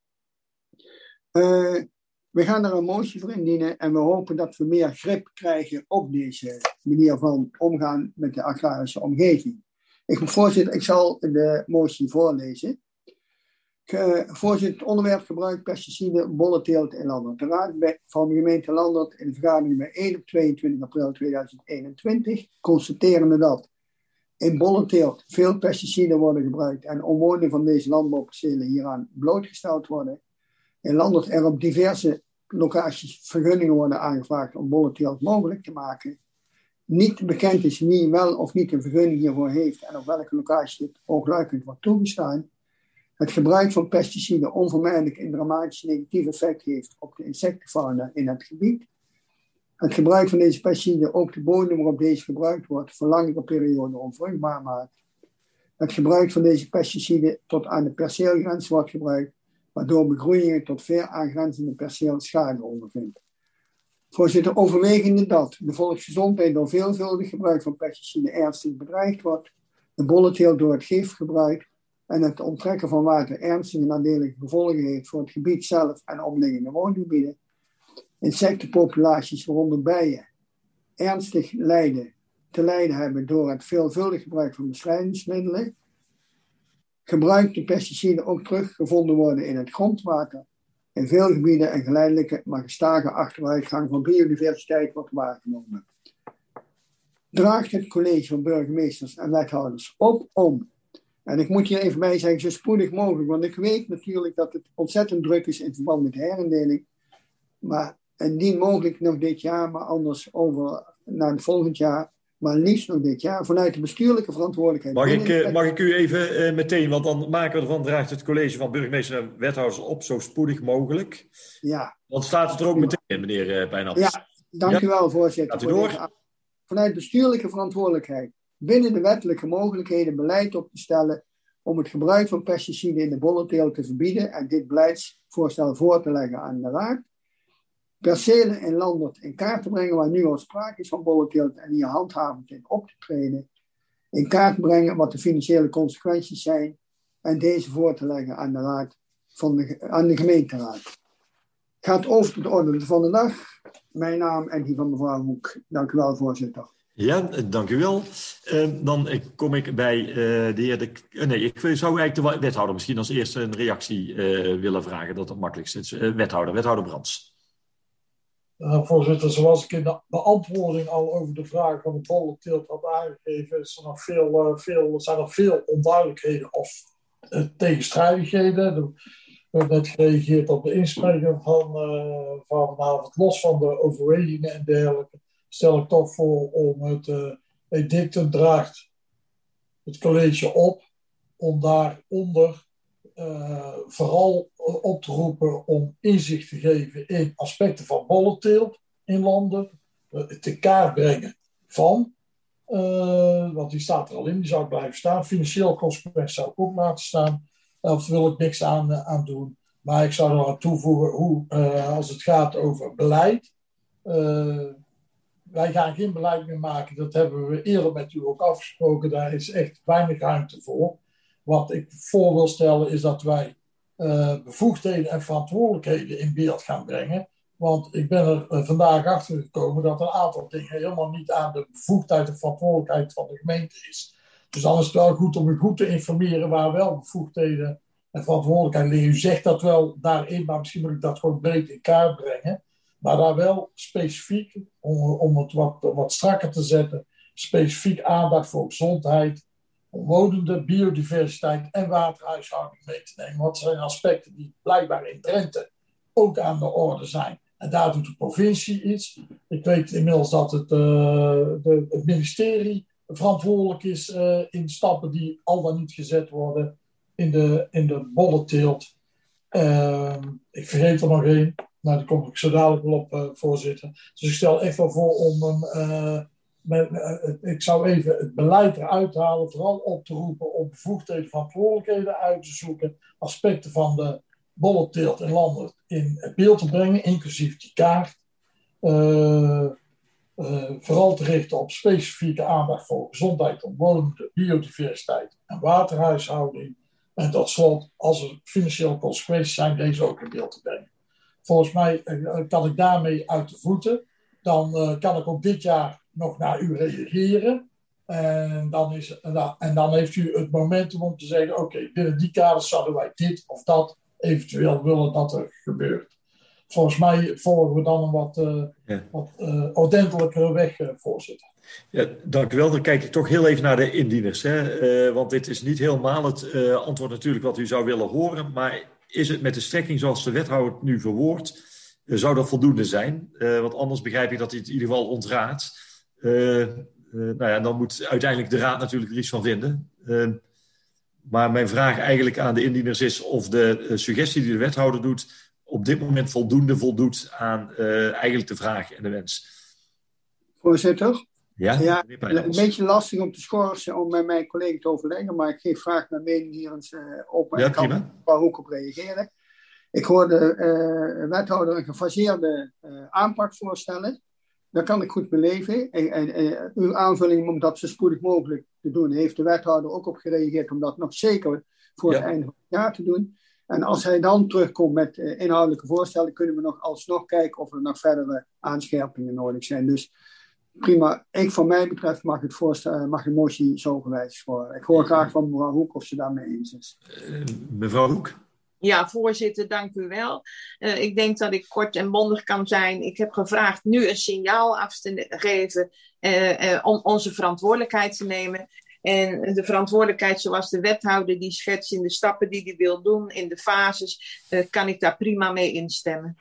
We gaan daar een motie voor indienen en we hopen dat we meer grip krijgen op deze manier van omgaan met de agrarische omgeving. Voorzitter, ik zal de motie voorlezen. Voorzitter, het onderwerp gebruik pesticiden, bollenteelt in Landert. De Raad van de gemeente Landert in de vergadering bij 1 op 22 april 2021 constaterende dat in bollenteelt veel pesticiden worden gebruikt en omwonenden van deze landbouwpercelen hieraan blootgesteld worden. In Landert er op diverse locaties vergunningen worden aangevraagd om bollenteelt mogelijk te maken. Niet bekend is wie wel of niet een vergunning hiervoor heeft en op welke locatie dit oogluikend wordt toegestaan. Het gebruik van pesticiden onvermijdelijk een dramatisch negatief effect heeft op de insectenfauna in het gebied. Het gebruik van deze pesticiden ook de bodem waarop deze gebruikt wordt voor langere perioden onvruchtbaar maakt. Het gebruik van deze pesticiden tot aan de perceelgrens wordt gebruikt, waardoor begroeiingen tot ver aangrenzende perceel schade ondervindt. Voorzitter, overwegende dat de volksgezondheid door veelvuldig gebruik van pesticiden ernstig bedreigd wordt, de bollenteelt door het gifgebruik en het onttrekken van water ernstige nadelige gevolgen heeft voor het gebied zelf en omliggende woongebieden. Insectenpopulaties, waaronder bijen, ernstig te lijden hebben door het veelvuldig gebruik van bestrijdingsmiddelen. Gebruikte pesticiden ook teruggevonden worden in het grondwater. In veel gebieden een geleidelijke, maar gestage achteruitgang van biodiversiteit wordt waargenomen. Draagt het college van burgemeesters en wethouders op om, en ik moet hier even bij zeggen, zo spoedig mogelijk, want ik weet natuurlijk dat het ontzettend druk is in verband met de herindeling, maar indien mogelijk nog dit jaar, maar anders over naar het volgend jaar, maar liefst nog dit jaar, vanuit de bestuurlijke verantwoordelijkheid. Mag ik u even meteen, want dan maken we ervan, draagt het college van burgemeester en wethouders op zo spoedig mogelijk. Ja. Dan staat het er ook meteen in, meneer Pijnappels. Ja, dank u wel, voorzitter. Gaat u door? Vanuit bestuurlijke verantwoordelijkheid binnen de wettelijke mogelijkheden beleid op te stellen om het gebruik van pesticiden in de bollenteelt te verbieden en dit beleidsvoorstel voor te leggen aan de Raad. Percelen in Landert in kaart te brengen waar nu al sprake is van bollenteelt en hier handhavend in op te treden. In kaart te brengen wat de financiële consequenties zijn en deze voor te leggen aan de Raad aan de gemeenteraad. Gaat over tot de orde van de dag. Mijn naam en die van mevrouw Hoek. Dank u wel, voorzitter. Ja, dank u wel. Dan kom ik bij de heer ik zou eigenlijk de wethouder misschien als eerste een reactie willen vragen. Dat het makkelijkst is. Wethouder Brands. Voorzitter, zoals ik in de beantwoording al over de vraag van de bollenteelt had aangegeven, zijn er veel onduidelijkheden of tegenstrijdigheden. We hebben net gereageerd op de inspreking van vanavond. Los van de overwegingen en dergelijke stel ik toch voor om het dictum draagt het college op om daaronder vooral op te roepen om inzicht te geven in aspecten van bollenteelt in landen, te kaart brengen van, want die staat er al in, die zou blijven staan. Financieel consequenties zou ik ook laten staan. Daar wil ik niks aan doen. Maar ik zou er aan toevoegen hoe, als het gaat over beleid. Wij gaan geen beleid meer maken. Dat hebben we eerder met u ook afgesproken. Daar is echt weinig ruimte voor. Wat ik voor wil stellen is dat wij bevoegdheden en verantwoordelijkheden in beeld gaan brengen. Want ik ben er vandaag achter gekomen dat een aantal dingen helemaal niet aan de bevoegdheid en verantwoordelijkheid van de gemeente is. Dus dan is het wel goed om u goed te informeren waar wel bevoegdheden en verantwoordelijkheid liggen. U zegt dat wel daarin, maar misschien moet ik dat gewoon breed in kaart brengen. Maar daar wel specifiek, om het wat strakker te zetten, specifiek aandacht voor gezondheid, omwonenden, biodiversiteit en waterhuishouding mee te nemen. Want dat zijn aspecten die blijkbaar in Drenthe ook aan de orde zijn. En daar doet de provincie iets. Ik weet inmiddels dat het ministerie verantwoordelijk is in stappen die al dan niet gezet worden in de bollenteelt. Ik vergeet er nog één. Nou, daar kom ik zo dadelijk wel op, voorzitter. Dus ik stel echt wel voor om ik zou even het beleid eruit halen, vooral op te roepen om bevoegdheden en verantwoordelijkheden uit te zoeken, aspecten van de bollenteelt in landen in het beeld te brengen, inclusief die kaart. Vooral te richten op specifieke aandacht voor gezondheid, omwonenden, biodiversiteit en waterhuishouding. En tot slot, als er financiële consequenties zijn, deze ook in beeld te brengen. Volgens mij kan ik daarmee uit de voeten. Dan kan ik ook dit jaar nog naar u reageren. En dan heeft u het momentum om te zeggen, oké, binnen die kaders zouden wij dit of dat eventueel willen dat er gebeurt. Volgens mij volgen we dan een wat ordentelijkere weg, voorzitter. Ja, dank u wel. Dan kijk ik toch heel even naar de indieners. Want dit is niet helemaal het antwoord natuurlijk wat u zou willen horen. Maar is het met de strekking zoals de wethouder het nu verwoordt, zou dat voldoende zijn? Want anders begrijp ik dat hij het in ieder geval ontraadt. Dan moet uiteindelijk de raad natuurlijk er iets van vinden. Maar mijn vraag eigenlijk aan de indieners is of de suggestie die de wethouder doet op dit moment voldoende voldoet aan eigenlijk de vraag en de wens. Voorzitter? Ja, een beetje lastig om te schorsen om met mijn collega te overleggen, maar ik geef graag mijn mening hier eens op. Ja, prima. Ik kan er ook op reageren. Ik hoorde de wethouder een gefaseerde aanpak voorstellen. Daar kan ik goed beleven. Uw aanvulling om dat zo spoedig mogelijk te doen, heeft de wethouder ook op gereageerd om dat nog zeker voor het einde van het jaar te doen. En als hij dan terugkomt met inhoudelijke voorstellen, kunnen we nog alsnog kijken of er nog verdere aanscherpingen nodig zijn. Dus prima. Van mij betreft mag de motie zo gewijzigd worden. Ik hoor graag van mevrouw Hoek of ze daarmee eens is. Mevrouw Hoek. Ja, voorzitter, dank u wel. Ik denk dat ik kort en bondig kan zijn. Ik heb gevraagd nu een signaal af te geven om onze verantwoordelijkheid te nemen. En de verantwoordelijkheid zoals de wethouder die schetst in de stappen die hij wil doen, in de fases, kan ik daar prima mee instemmen.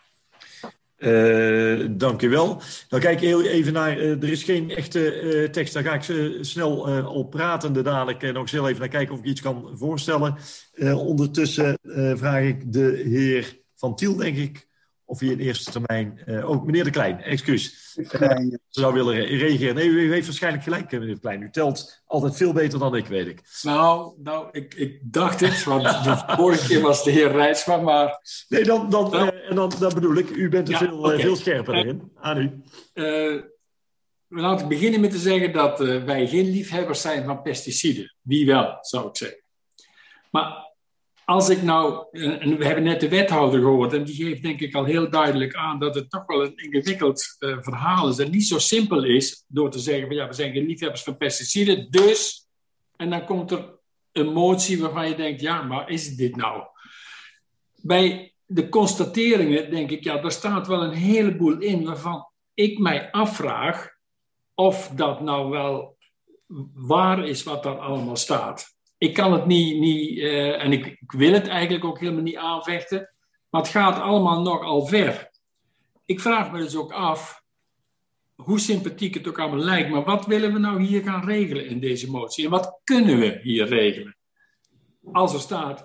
Dank u wel. Dan kijk ik heel even naar, er is geen echte tekst, daar ga ik snel op pratende dadelijk nog eens heel even naar kijken of ik iets kan voorstellen. Ondertussen vraag ik de heer Van Tiel, denk ik, of u in eerste termijn... meneer De Klein, excuus. Klein. Zou willen reageren. Nee, u heeft waarschijnlijk gelijk, meneer De Klein. U telt altijd veel beter dan ik, weet ik. Nou, ik dacht het, want de vorige keer was de heer Rijtsma, maar... Nee, dan bedoel ik, u bent er veel scherper in. Aan u. Laat ik beginnen met te zeggen dat wij geen liefhebbers zijn van pesticiden. Wie wel, zou ik zeggen. Maar als ik nou... En we hebben net de wethouder gehoord, en die geeft denk ik al heel duidelijk aan dat het toch wel een ingewikkeld verhaal is. En niet zo simpel is door te zeggen van ja, we zijn geen liefhebbers van pesticiden, dus... En dan komt er een motie waarvan je denkt, ja, maar is het dit nou? Bij de constateringen denk ik, ja, daar staat wel een heleboel in waarvan ik mij afvraag of dat nou wel waar is wat daar allemaal staat. Ik kan het niet en ik wil het eigenlijk ook helemaal niet aanvechten, maar het gaat allemaal nogal ver. Ik vraag me dus ook af, hoe sympathiek het ook allemaal lijkt, maar wat willen we nou hier gaan regelen in deze motie? En wat kunnen we hier regelen? Als er staat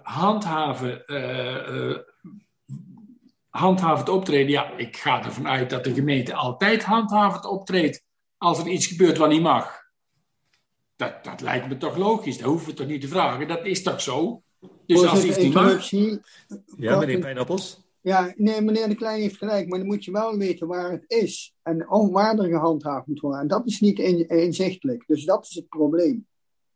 handhavend optreden, ja, ik ga ervan uit dat de gemeente altijd handhavend optreedt als er iets gebeurt wat niet mag. Dat lijkt me toch logisch, dat hoeven we toch niet te vragen, dat is toch zo? Dus als iets niet mag... Ja, meneer Pijnappels? Ja, nee, meneer De Klein heeft gelijk, maar dan moet je wel weten waar het is. En waar er gehandhaafd moet worden. En dat is niet inzichtelijk. Dus dat is het probleem.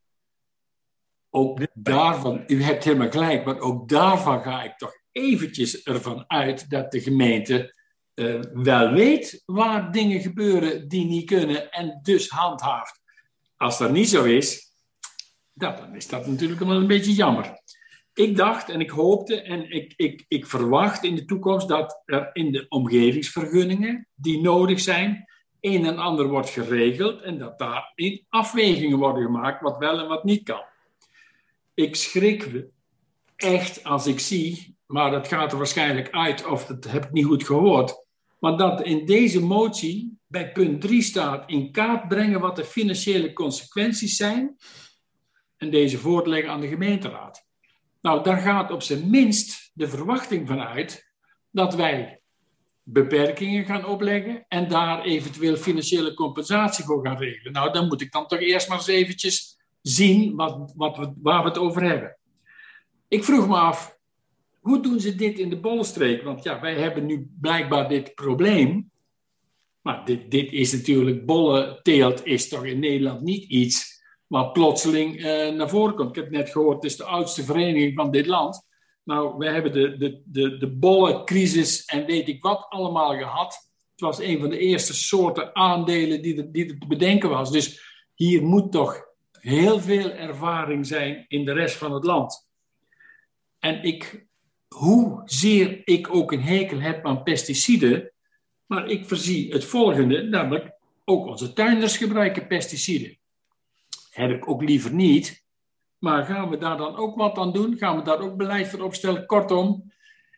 Ook daarvan, u hebt helemaal gelijk, maar ook daarvan ga ik toch eventjes ervan uit dat de gemeente wel weet waar dingen gebeuren die niet kunnen en dus handhaaft. Als dat niet zo is, dan is dat natuurlijk wel een beetje jammer. Ik dacht en ik hoopte en ik verwacht in de toekomst dat er in de omgevingsvergunningen die nodig zijn, een en ander wordt geregeld en dat daarin afwegingen worden gemaakt wat wel en wat niet kan. Ik schrik echt als ik zie, maar dat gaat er waarschijnlijk uit of dat heb ik niet goed gehoord, maar dat in deze motie bij punt 3 staat in kaart brengen wat de financiële consequenties zijn en deze voor te leggen aan de gemeenteraad. Nou, daar gaat op zijn minst de verwachting van uit dat wij beperkingen gaan opleggen en daar eventueel financiële compensatie voor gaan regelen. Nou, dan moet ik dan toch eerst maar eens eventjes zien waar we het over hebben. Ik vroeg me af, hoe doen ze dit in de Bollenstreek? Want ja, wij hebben nu blijkbaar dit probleem. Maar dit is natuurlijk, bollenteelt is toch in Nederland niet iets wat plotseling naar voren komt. Ik heb net gehoord, het is de oudste vereniging van dit land. Nou, we hebben de bollencrisis en weet ik wat allemaal gehad. Het was een van de eerste soorten aandelen die er te bedenken was. Dus hier moet toch heel veel ervaring zijn in de rest van het land. En hoezeer ik ook een hekel heb aan pesticiden, maar ik voorzie het volgende, namelijk ook onze tuinders gebruiken pesticiden. Heb ik ook liever niet. Maar gaan we daar dan ook wat aan doen? Gaan we daar ook beleid voor opstellen? Kortom,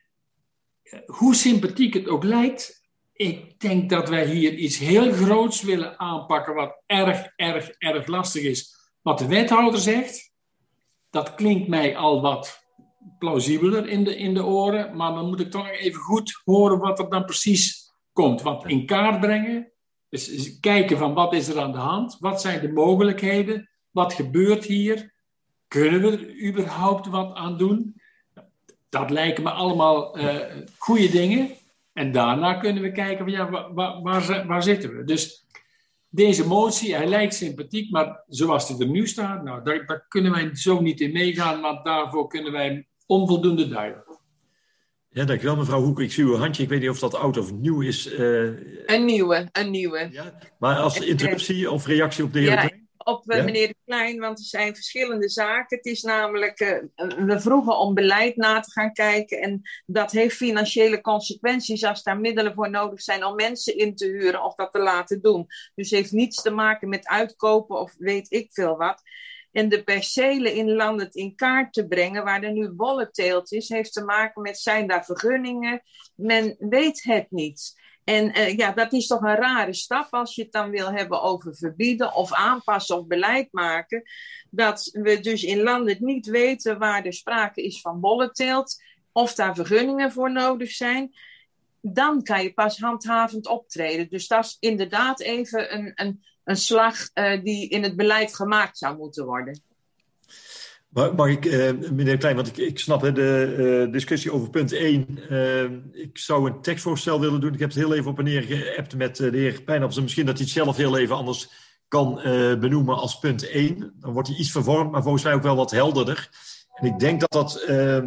hoe sympathiek het ook lijkt, ik denk dat wij hier iets heel groots willen aanpakken wat erg lastig is. Wat de wethouder zegt, dat klinkt mij al wat plausibeler in de oren, maar dan moet ik toch even goed horen wat er dan precies komt. Want in kaart brengen, dus kijken van wat is er aan de hand, wat zijn de mogelijkheden, wat gebeurt hier, kunnen we er überhaupt wat aan doen? Dat lijken me allemaal goede dingen. En daarna kunnen we kijken van ja, waar zitten we? Dus deze motie, hij lijkt sympathiek, maar zoals het er nu staat, nou, daar kunnen wij zo niet in meegaan, want daarvoor kunnen wij onvoldoende duiden. Ja, dankjewel mevrouw Hoek. Ik zie uw handje. Ik weet niet of dat oud of nieuw is. Een nieuwe. Ja, maar als interruptie of reactie op de heer De Klein? Op meneer De Klein, want er zijn verschillende zaken. Het is namelijk, we vroegen om beleid na te gaan kijken en dat heeft financiële consequenties als daar middelen voor nodig zijn om mensen in te huren of dat te laten doen. Dus het heeft niets te maken met uitkopen of weet ik veel wat. En de percelen in land in kaart te brengen, waar er nu bollenteelt is, heeft te maken met zijn daar vergunningen. Men weet het niet. En dat is toch een rare stap als je het dan wil hebben over verbieden of aanpassen of beleid maken. Dat we dus in landen niet weten waar er sprake is van bollenteelt of daar vergunningen voor nodig zijn. dan kan je pas handhavend optreden. Dus dat is inderdaad even een slag die in het beleid gemaakt zou moeten worden. Mag ik, meneer Klein, want ik snap de discussie over punt 1. Ik zou een tekstvoorstel willen doen. Ik heb het heel even op en neer geappt met de heer Pijnappels. En misschien dat hij het zelf heel even anders kan benoemen als punt 1. Dan wordt hij iets vervormd, maar volgens mij ook wel wat helderder. En ik denk dat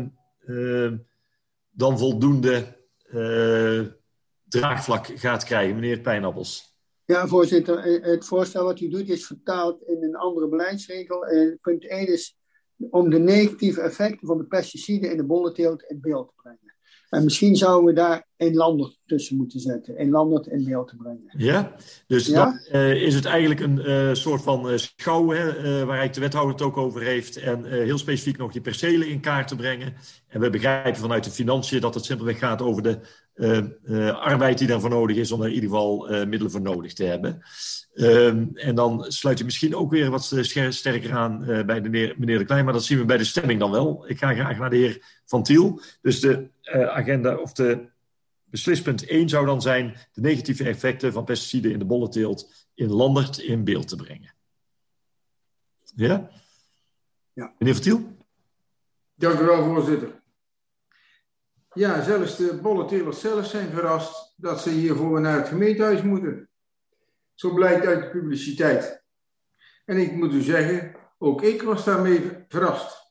dan voldoende draagvlak gaat krijgen, meneer Pijnappels. Ja, voorzitter. Het voorstel wat u doet is vertaald in een andere beleidsregel. Punt 1 is om de negatieve effecten van de pesticiden in de bollenteelt in beeld te brengen. En misschien zouden we daar Elandert tussen moeten zetten. Elandert in beeld te brengen. Ja, dus dan is het eigenlijk een soort van schouw, waar eigenlijk de wethouder het ook over heeft. En heel specifiek nog die percelen in kaart te brengen. En we begrijpen vanuit de financiën dat het simpelweg gaat over de arbeid die daarvoor nodig is om er in ieder geval middelen voor nodig te hebben. En dan sluit je misschien ook weer wat sterker aan bij meneer De Klein, maar dat zien we bij de stemming dan wel. Ik ga graag naar de heer Van Tiel. Dus de agenda of de beslispunt 1 zou dan zijn de negatieve effecten van pesticiden in de bollenteelt in Landert in beeld te brengen. Ja? Ja. Meneer Van Tiel? Dank u wel, voorzitter. Ja, zelfs de bollentelers zelf zijn verrast dat ze hiervoor naar het gemeentehuis moeten. Zo blijkt uit de publiciteit. En ik moet u zeggen, ook ik was daarmee verrast.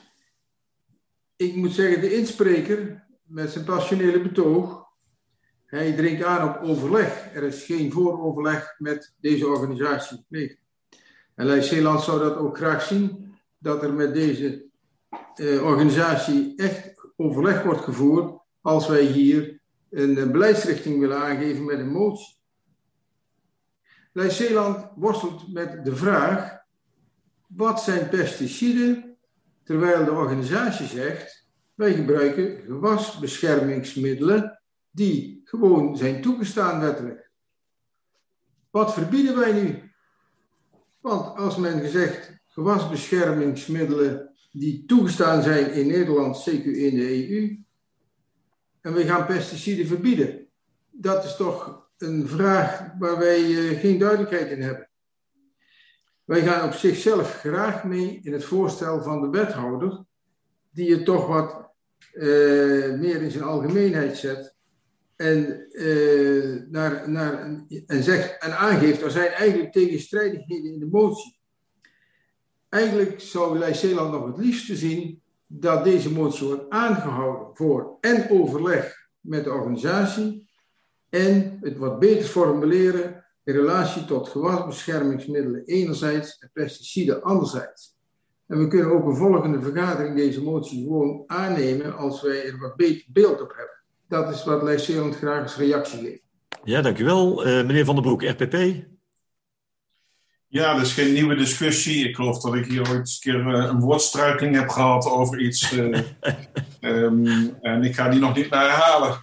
Ik moet zeggen, de inspreker met zijn passionele betoog, hij dringt aan op overleg. Er is geen vooroverleg met deze organisatie gepleegd. En Leijs-Zeeland zou dat ook graag zien, dat er met deze organisatie echt overleg wordt gevoerd als wij hier een beleidsrichting willen aangeven met een motie. Leijs-Zeeland worstelt met de vraag, wat zijn pesticiden, terwijl de organisatie zegt, wij gebruiken gewasbeschermingsmiddelen die gewoon zijn toegestaan wettelijk. Wat verbieden wij nu? Want als men gezegd gewasbeschermingsmiddelen die toegestaan zijn in Nederland, CQ in de EU, en we gaan pesticiden verbieden, dat is toch een vraag waar wij geen duidelijkheid in hebben. Wij gaan op zichzelf graag mee in het voorstel van de wethouder, die het toch wat meer in zijn algemeenheid zet en zegt en aangeeft, er zijn eigenlijk tegenstrijdigheden in de motie. Eigenlijk zou Leijs-Zeeland nog het liefste zien dat deze motie wordt aangehouden voor en overleg met de organisatie en het wat beter formuleren in relatie tot gewasbeschermingsmiddelen enerzijds en pesticiden anderzijds. En we kunnen ook een volgende vergadering deze motie gewoon aannemen als wij er wat beter beeld op hebben. Dat is wat Leijs-Zeeland graag als reactie geeft. Ja, dank u wel. Meneer Van den Broek, RPP. Ja, dat is geen nieuwe discussie. Ik geloof dat ik hier ooit eens een keer een woordstruiking heb gehad over iets. En ik ga die nog niet meer herhalen.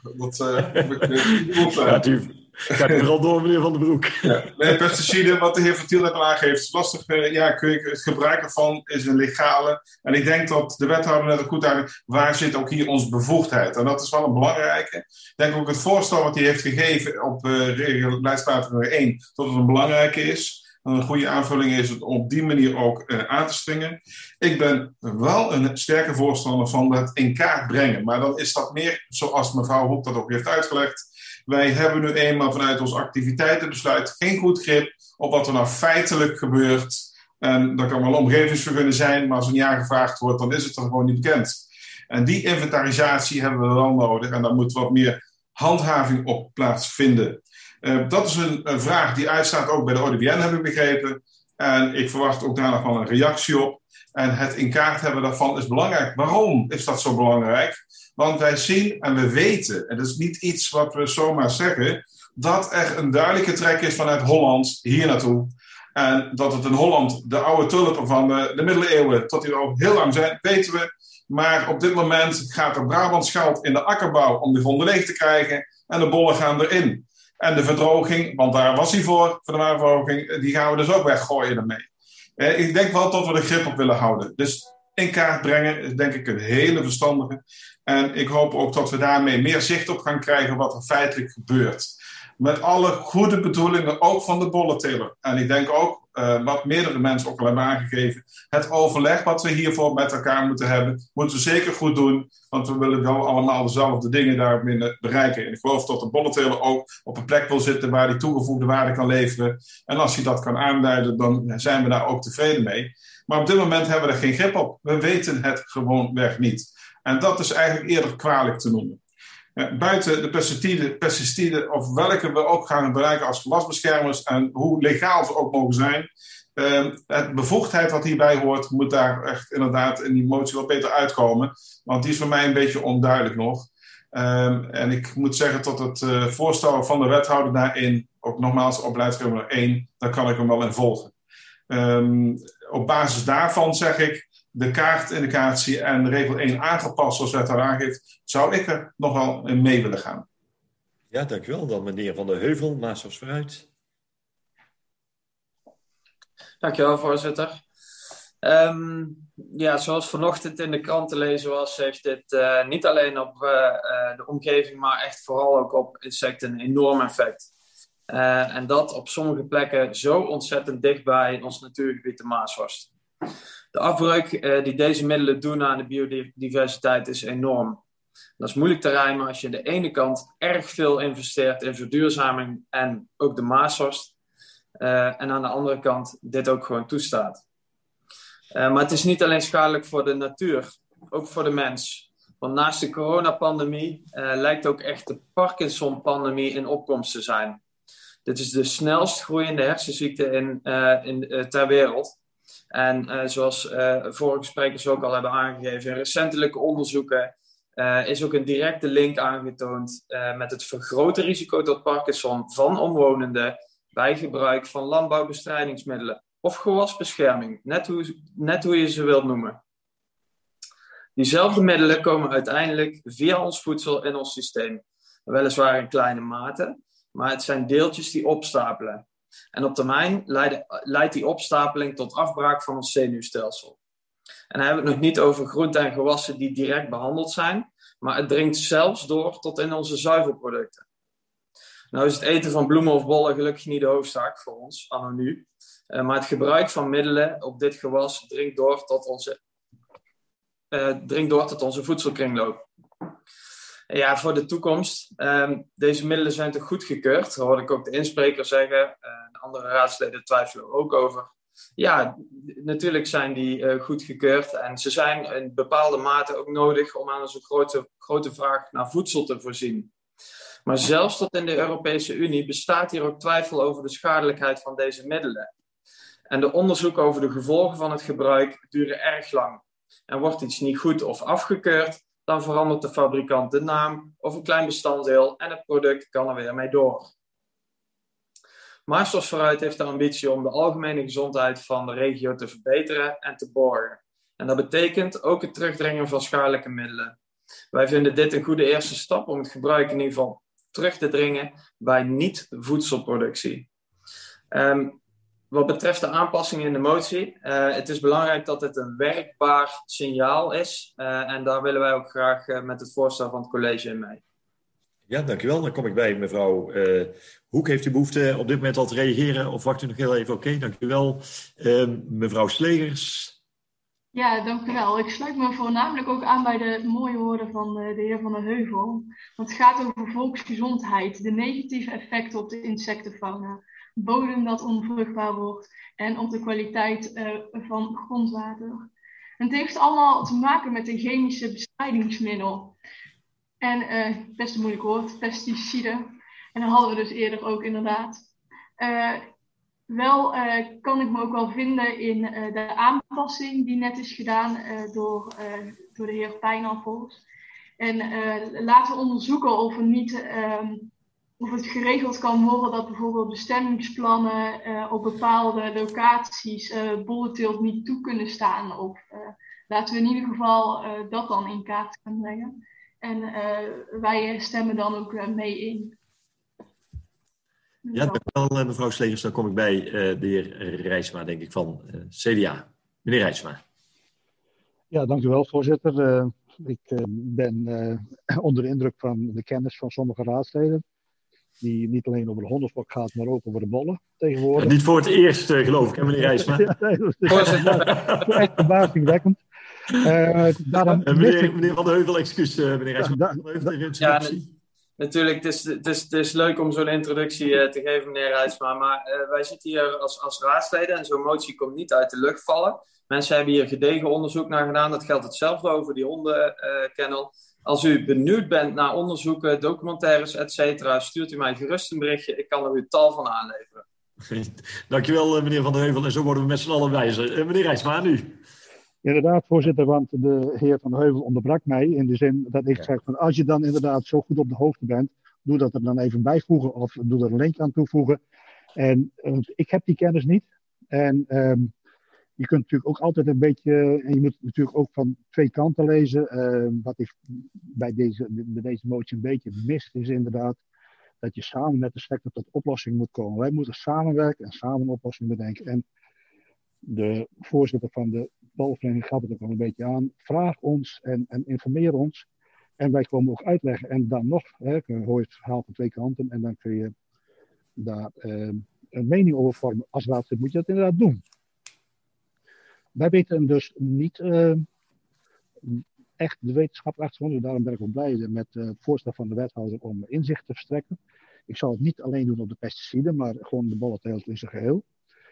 Gaat u vooral door, meneer Van den Broek. Ja, nee, pesticiden, wat de heer Van Tiel net al aangeeft, is lastig. Het gebruik ervan is een legale. En ik denk dat de wethouder net ook goed uitlegt, waar zit ook hier onze bevoegdheid? En dat is wel een belangrijke. Ik denk ook het voorstel wat hij heeft gegeven op beleidsmaatregel nummer 1, dat het een belangrijke is. En een goede aanvulling is het op die manier ook aan te stringen. Ik ben wel een sterke voorstander van het in kaart brengen. Maar dan is dat meer zoals mevrouw Hoek dat ook heeft uitgelegd. Wij hebben nu eenmaal vanuit ons activiteitenbesluit geen goed grip op wat er nou feitelijk gebeurt. En dat kan wel omgevingsvergunning zijn, maar als een jaar gevraagd wordt, dan is het er gewoon niet bekend. En die inventarisatie hebben we wel nodig en daar moet wat meer handhaving op plaatsvinden. Dat is een vraag die uitstaat ook bij de ODBN, heb ik begrepen. En ik verwacht ook daar nog wel een reactie op. En het in kaart hebben daarvan is belangrijk. Waarom is dat zo belangrijk? Want wij zien en we weten, en dat is niet iets wat we zomaar zeggen, dat er een duidelijke trek is vanuit Holland hier naartoe. En dat het in Holland de oude tulpen van de middeleeuwen, tot die er al heel lang zijn, weten we. Maar op dit moment gaat er Brabants geld in de akkerbouw om de gronden leeg te krijgen en de bollen gaan erin. En de verdroging, want daar was hij voor de verdroging, die gaan we dus ook weggooien ermee. Ik denk wel dat we de grip op willen houden. Dus in kaart brengen is denk ik een hele verstandige. En ik hoop ook dat we daarmee meer zicht op gaan krijgen wat er feitelijk gebeurt. Met alle goede bedoelingen, ook van de bollenteler. En ik denk ook, wat meerdere mensen ook al hebben aangegeven, het overleg wat we hiervoor met elkaar moeten hebben, moeten we zeker goed doen. Want we willen wel allemaal dezelfde dingen daarmee bereiken. En ik geloof dat de bollenteler ook op een plek wil zitten waar hij toegevoegde waarde kan leveren. En als hij dat kan aanduiden, dan zijn we daar ook tevreden mee. Maar op dit moment hebben we er geen grip op. We weten het gewoonweg niet. En dat is eigenlijk eerder kwalijk te noemen. Buiten de pesticiden of welke we ook gaan bereiken als gewasbeschermers en hoe legaal ze ook mogen zijn. De bevoegdheid wat hierbij hoort moet daar echt inderdaad in die motie wel beter uitkomen. Want die is voor mij een beetje onduidelijk nog. En ik moet zeggen tot het voorstel van de wethouder daarin, ook nogmaals op beleidsregel nummer 1, daar kan ik hem wel in volgen. Op basis daarvan zeg ik, de kaartindicatie en regel 1 aangepast zoals wethouder aangeeft, zou ik er nog wel in mee willen gaan. Ja, dankjewel. Dan meneer Van der Heuvel, Maasros vooruit. Dankjewel, voorzitter. Zoals vanochtend in de krant te lezen was, heeft dit niet alleen op de omgeving, maar echt vooral ook op insecten een enorm effect. En dat op sommige plekken zo ontzettend dichtbij ons natuurgebied de Maashorst. De afbreuk die deze middelen doen aan de biodiversiteit is enorm. Dat is moeilijk te rijmen als je aan de ene kant erg veel investeert in verduurzaming en ook de Maashorst. En aan de andere kant dit ook gewoon toestaat. Maar het is niet alleen schadelijk voor de natuur, ook voor de mens. Want naast de coronapandemie lijkt ook echt de Parkinson-pandemie in opkomst te zijn. Dit is de snelst groeiende hersenziekte ter wereld. En zoals vorige sprekers ook al hebben aangegeven, in recentelijke onderzoeken is ook een directe link aangetoond met het vergrote risico tot Parkinson van omwonenden bij gebruik van landbouwbestrijdingsmiddelen of gewasbescherming, net hoe je ze wilt noemen. Diezelfde middelen komen uiteindelijk via ons voedsel in ons systeem. Weliswaar in kleine mate, maar het zijn deeltjes die opstapelen. En op termijn leidt die opstapeling tot afbraak van ons zenuwstelsel. En dan hebben we het nog niet over groenten en gewassen die direct behandeld zijn, maar het dringt zelfs door tot in onze zuivelproducten. Nou is het eten van bloemen of bollen gelukkig niet de hoofdzaak voor ons, anno nu. Maar het gebruik van middelen op dit gewas dringt door tot onze voedselkringloop. Ja, voor de toekomst. Deze middelen zijn toch goedgekeurd. Dat hoorde ik ook de inspreker zeggen. De andere raadsleden twijfelen er ook over. Ja, natuurlijk zijn die goedgekeurd. En ze zijn in bepaalde mate ook nodig om aan onze grote vraag naar voedsel te voorzien. Maar zelfs tot in de Europese Unie bestaat hier ook twijfel over de schadelijkheid van deze middelen. En de onderzoeken over de gevolgen van het gebruik duren erg lang. En wordt iets niet goed of afgekeurd, dan verandert de fabrikant de naam of een klein bestanddeel en het product kan er weer mee door. Maasros Vooruit heeft de ambitie om de algemene gezondheid van de regio te verbeteren en te borgen. En dat betekent ook het terugdringen van schadelijke middelen. Wij vinden dit een goede eerste stap om het gebruik in ieder geval terug te dringen bij niet-voedselproductie. Wat betreft de aanpassingen in de motie, het is belangrijk dat het een werkbaar signaal is. En daar willen wij ook graag met het voorstel van het college in mee. Ja, dankjewel. Dan kom ik bij mevrouw Hoek. Heeft u behoefte op dit moment al te reageren? Of wacht u nog heel even? Oké, dankjewel. Mevrouw Slegers. Ja, dank u wel. Ik sluit me voornamelijk ook aan bij de mooie woorden van de heer Van der Heuvel. Want het gaat over volksgezondheid, de negatieve effecten op de insectenfauna, bodem dat onvruchtbaar wordt en op de kwaliteit van grondwater. En het heeft allemaal te maken met een chemische bestrijdingsmiddel. En best een moeilijk woord, pesticiden. En dat hadden we dus eerder ook inderdaad. Kan ik me ook wel vinden in de aanpassing die net is gedaan door de heer Pijnappels. En laten we onderzoeken of het geregeld kan worden dat bijvoorbeeld bestemmingsplannen op bepaalde locaties bollenteelt niet toe kunnen staan. Of laten we in ieder geval dat dan in kaart gaan brengen. En wij stemmen dan ook mee in. Ja, dankjewel mevrouw Slegers. Dan kom ik bij de heer Rijsma, denk ik, van CDA. Meneer Rijsma. Ja, dank u wel, voorzitter. Ik ben onder de indruk van de kennis van sommige raadsleden, die niet alleen over de hondenfok gaat, maar ook over de bollen tegenwoordig. Niet voor het eerst, geloof ik, hè, meneer Rijsma? Ja, nee, dat is echt verbazingwekkend. Meneer Van de Heuvel, excuus, meneer Rijsma. Natuurlijk, het is leuk om zo'n introductie te geven, meneer Rijsma. Maar wij zitten hier als raadsleden en zo'n motie komt niet uit de lucht vallen. Mensen hebben hier gedegen onderzoek naar gedaan. Dat geldt hetzelfde over die hondenkennel. Als u benieuwd bent naar onderzoeken, documentaires, etc., stuurt u mij gerust een berichtje. Ik kan er u tal van aanleveren. Dankjewel, meneer Van de Heuvel. En zo worden we met z'n allen wijzer. Meneer Rijsma, nu. Inderdaad, voorzitter, want de heer Van de Heuvel onderbrak mij in de zin dat ik zeg van als je dan inderdaad zo goed op de hoogte bent, doe dat er dan even bijvoegen of doe er een link aan toevoegen. En ik heb die kennis niet. En je kunt natuurlijk ook altijd een beetje, en je moet natuurlijk ook van twee kanten lezen. Wat ik bij deze motie een beetje mist is inderdaad dat je samen met de sector tot oplossing moet komen. Wij moeten samenwerken en samen een oplossing bedenken. En de voorzitter van de Bollenvereniging gaf het ook al een beetje aan. Vraag ons en informeer ons. En wij komen ook uitleggen. En dan nog, je hoort het verhaal van twee kanten. En dan kun je daar een mening over vormen. Als raadslid moet je dat inderdaad doen. Wij weten dus niet echt de wetenschap achtergrond. Dus daarom ben ik ook blij met het voorstel van de wethouder om inzicht te verstrekken. Ik zal het niet alleen doen op de pesticiden, maar gewoon de bollenteelt in zijn geheel.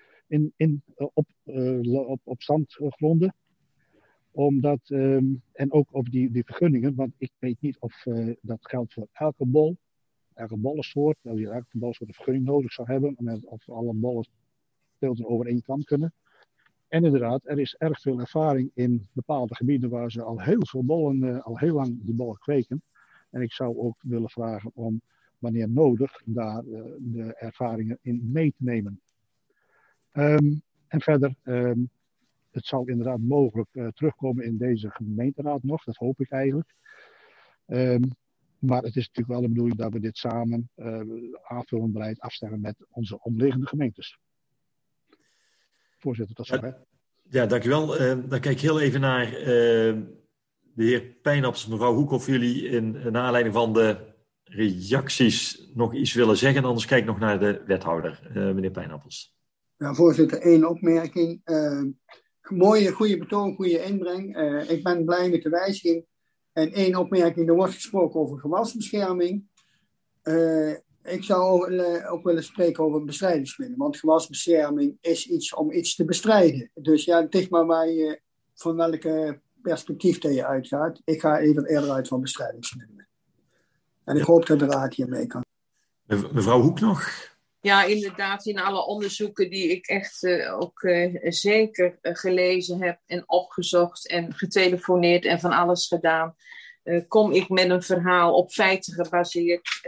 Op zandgronden. Omdat, en ook op die vergunningen, want ik weet niet of dat geldt voor elke bollensoort, dat je elke bollensoort een vergunning nodig zou hebben, of alle bollenteelten over één kam kunnen. En inderdaad, er is erg veel ervaring in bepaalde gebieden waar ze al heel veel bollen, al heel lang die bollen kweken. En ik zou ook willen vragen om, wanneer nodig, daar de ervaringen in mee te nemen. En verder, het zal inderdaad mogelijk terugkomen in deze gemeenteraad nog, dat hoop ik eigenlijk. Maar het is natuurlijk wel de bedoeling dat we dit samen aanvullend beleid afstemmen met onze omliggende gemeentes. Voorzitter, tot zover. Ja, dank u wel. Dan kijk ik heel even naar de heer Pijnappels, mevrouw Hoek, of jullie naar aanleiding van de reacties nog iets willen zeggen. Anders kijk ik nog naar de wethouder, meneer Pijnappels. Ja, voorzitter, één opmerking. Mooie, goede betoon, goede inbreng. Ik ben blij met de wijziging. En één opmerking, er wordt gesproken over gewasbescherming. Ik zou ook willen spreken over bestrijdingsmiddelen. Want gewasbescherming is iets om iets te bestrijden. Dus ja, het ligt maar van welke perspectief dat je uitgaat. Ik ga even eerder uit van bestrijdingsmiddelen. En ik hoop dat de raad hiermee kan. Mevrouw Hoek nog? Ja, inderdaad, in alle onderzoeken die ik echt ook zeker gelezen heb en opgezocht en getelefoneerd en van alles gedaan, kom ik met een verhaal op feiten gebaseerd.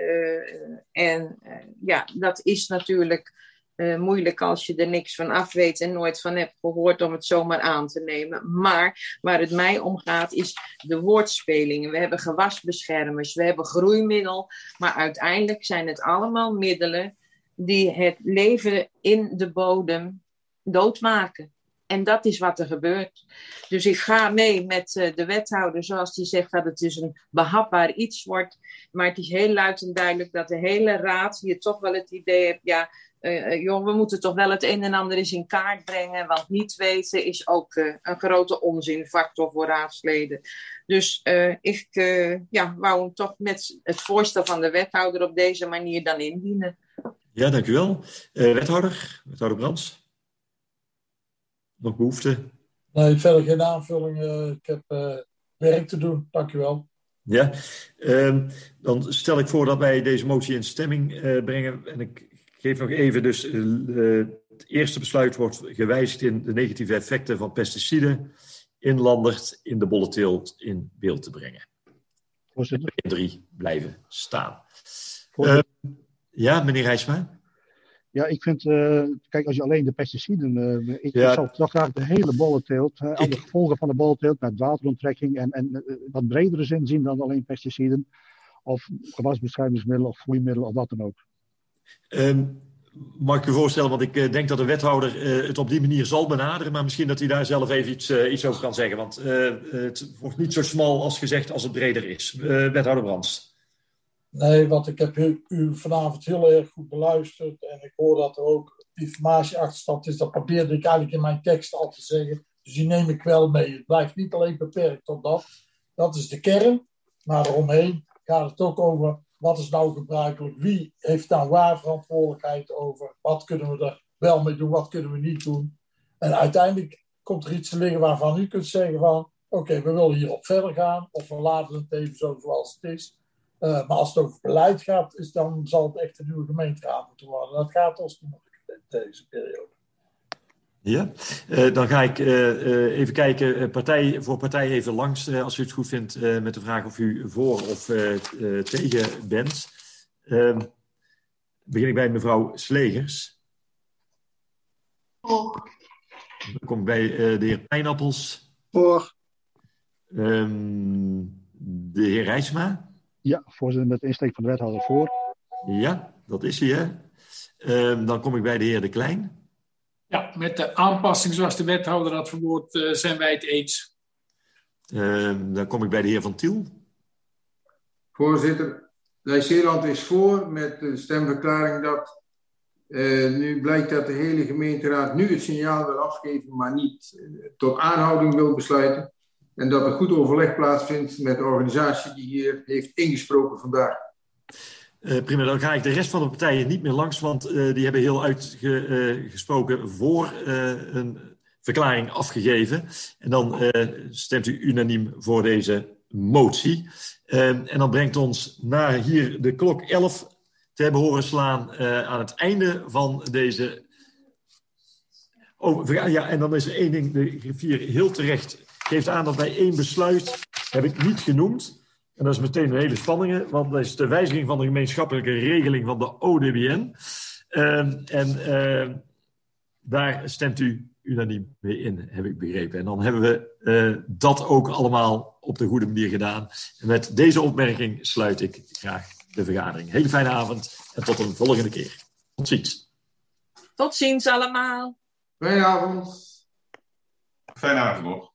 Ja, dat is natuurlijk moeilijk als je er niks van af weet en nooit van hebt gehoord om het zomaar aan te nemen. Maar waar het mij om gaat is de woordspelingen. We hebben gewasbeschermers, we hebben groeimiddel, maar uiteindelijk zijn het allemaal middelen die het leven in de bodem doodmaken. En dat is wat er gebeurt. Dus ik ga mee met de wethouder, zoals die zegt dat het dus een behapbaar iets wordt. Maar het is heel luid en duidelijk dat de hele raad hier toch wel het idee heeft, ja, we moeten toch wel het een en ander eens in kaart brengen, want niet weten is ook een grote onzinfactor voor raadsleden. Dus ik wou hem toch met het voorstel van de wethouder op deze manier dan indienen. Ja, dank u wel. Wethouder Brands. Nog behoefte? Nee, verder geen aanvulling. Ik heb werk te doen. Dank u wel. Ja, dan stel ik voor dat wij deze motie in stemming brengen. En ik geef nog even dus het eerste besluit wordt gewijzigd in de negatieve effecten van pesticiden inlandert in de bollenteelt in beeld te brengen. Voorzitter. 3 blijven staan. Ja, meneer Rijsma? Ja, ik vind, kijk, als je alleen de pesticiden... ik zou toch graag de hele bollenteelt, alle gevolgen van de bollenteelt met wateronttrekking en wat bredere zin zien dan alleen pesticiden of gewasbeschermingsmiddelen of groeimiddelen of wat dan ook. mag ik u voorstellen, want ik denk dat de wethouder het op die manier zal benaderen, maar misschien dat hij daar zelf even iets over kan zeggen. Want het wordt niet zo smal als gezegd als het breder is. Wethouder Brands. Nee, want ik heb u vanavond heel erg goed beluisterd en ik hoor dat er ook informatieachterstand is. Dat probeerde ik eigenlijk in mijn tekst al te zeggen. Dus die neem ik wel mee. Het blijft niet alleen beperkt tot dat. Dat is de kern. Maar eromheen gaat het ook over wat is nou gebruikelijk. Wie heeft nou waar verantwoordelijkheid over? Wat kunnen we er wel mee doen? Wat kunnen we niet doen? En uiteindelijk komt er iets te liggen waarvan u kunt zeggen van oké, we willen hierop verder gaan. Of we laten het even zo zoals het is. Maar als het over beleid gaat, dan zal het echt een nieuwe gemeenteraad moeten worden. Dat gaat ons nog in deze periode. Ja, dan ga ik even kijken, partij voor partij even langs, als u het goed vindt, met de vraag of u voor of tegen bent. Begin ik bij mevrouw Slegers. Voor. Dan kom ik bij de heer Pijnappels. Voor. De heer Rijsma. Ja, voorzitter, met insteek van de wethouder voor. Ja, dat is hij, hè. Dan kom ik bij de heer De Klein. Ja, met de aanpassing zoals de wethouder had verwoord, zijn wij het eens. Dan kom ik bij de heer Van Tiel. Voorzitter, Zeeland is voor met de stemverklaring dat nu blijkt dat de hele gemeenteraad nu het signaal wil afgeven, maar niet tot aanhouding wil besluiten. En dat er goed overleg plaatsvindt met de organisatie die hier heeft ingesproken vandaag. Prima, dan ga ik de rest van de partijen niet meer langs, want die hebben heel uitgesproken voor een verklaring afgegeven. En dan stemt u unaniem voor deze motie. En dan brengt ons naar hier de klok 11 te hebben horen slaan aan het einde van deze... Ja, en dan is er één ding, de griffier heel terecht geeft aan dat bij één besluit, heb ik niet genoemd... En dat is meteen een hele spanning, want dat is de wijziging van de gemeenschappelijke regeling van de ODBN. Daar stemt u unaniem mee in, heb ik begrepen. En dan hebben we dat ook allemaal op de goede manier gedaan. En met deze opmerking sluit ik graag de vergadering. Hele fijne avond en tot een volgende keer. Tot ziens. Tot ziens allemaal. Fijne avond. Fijne avond nog.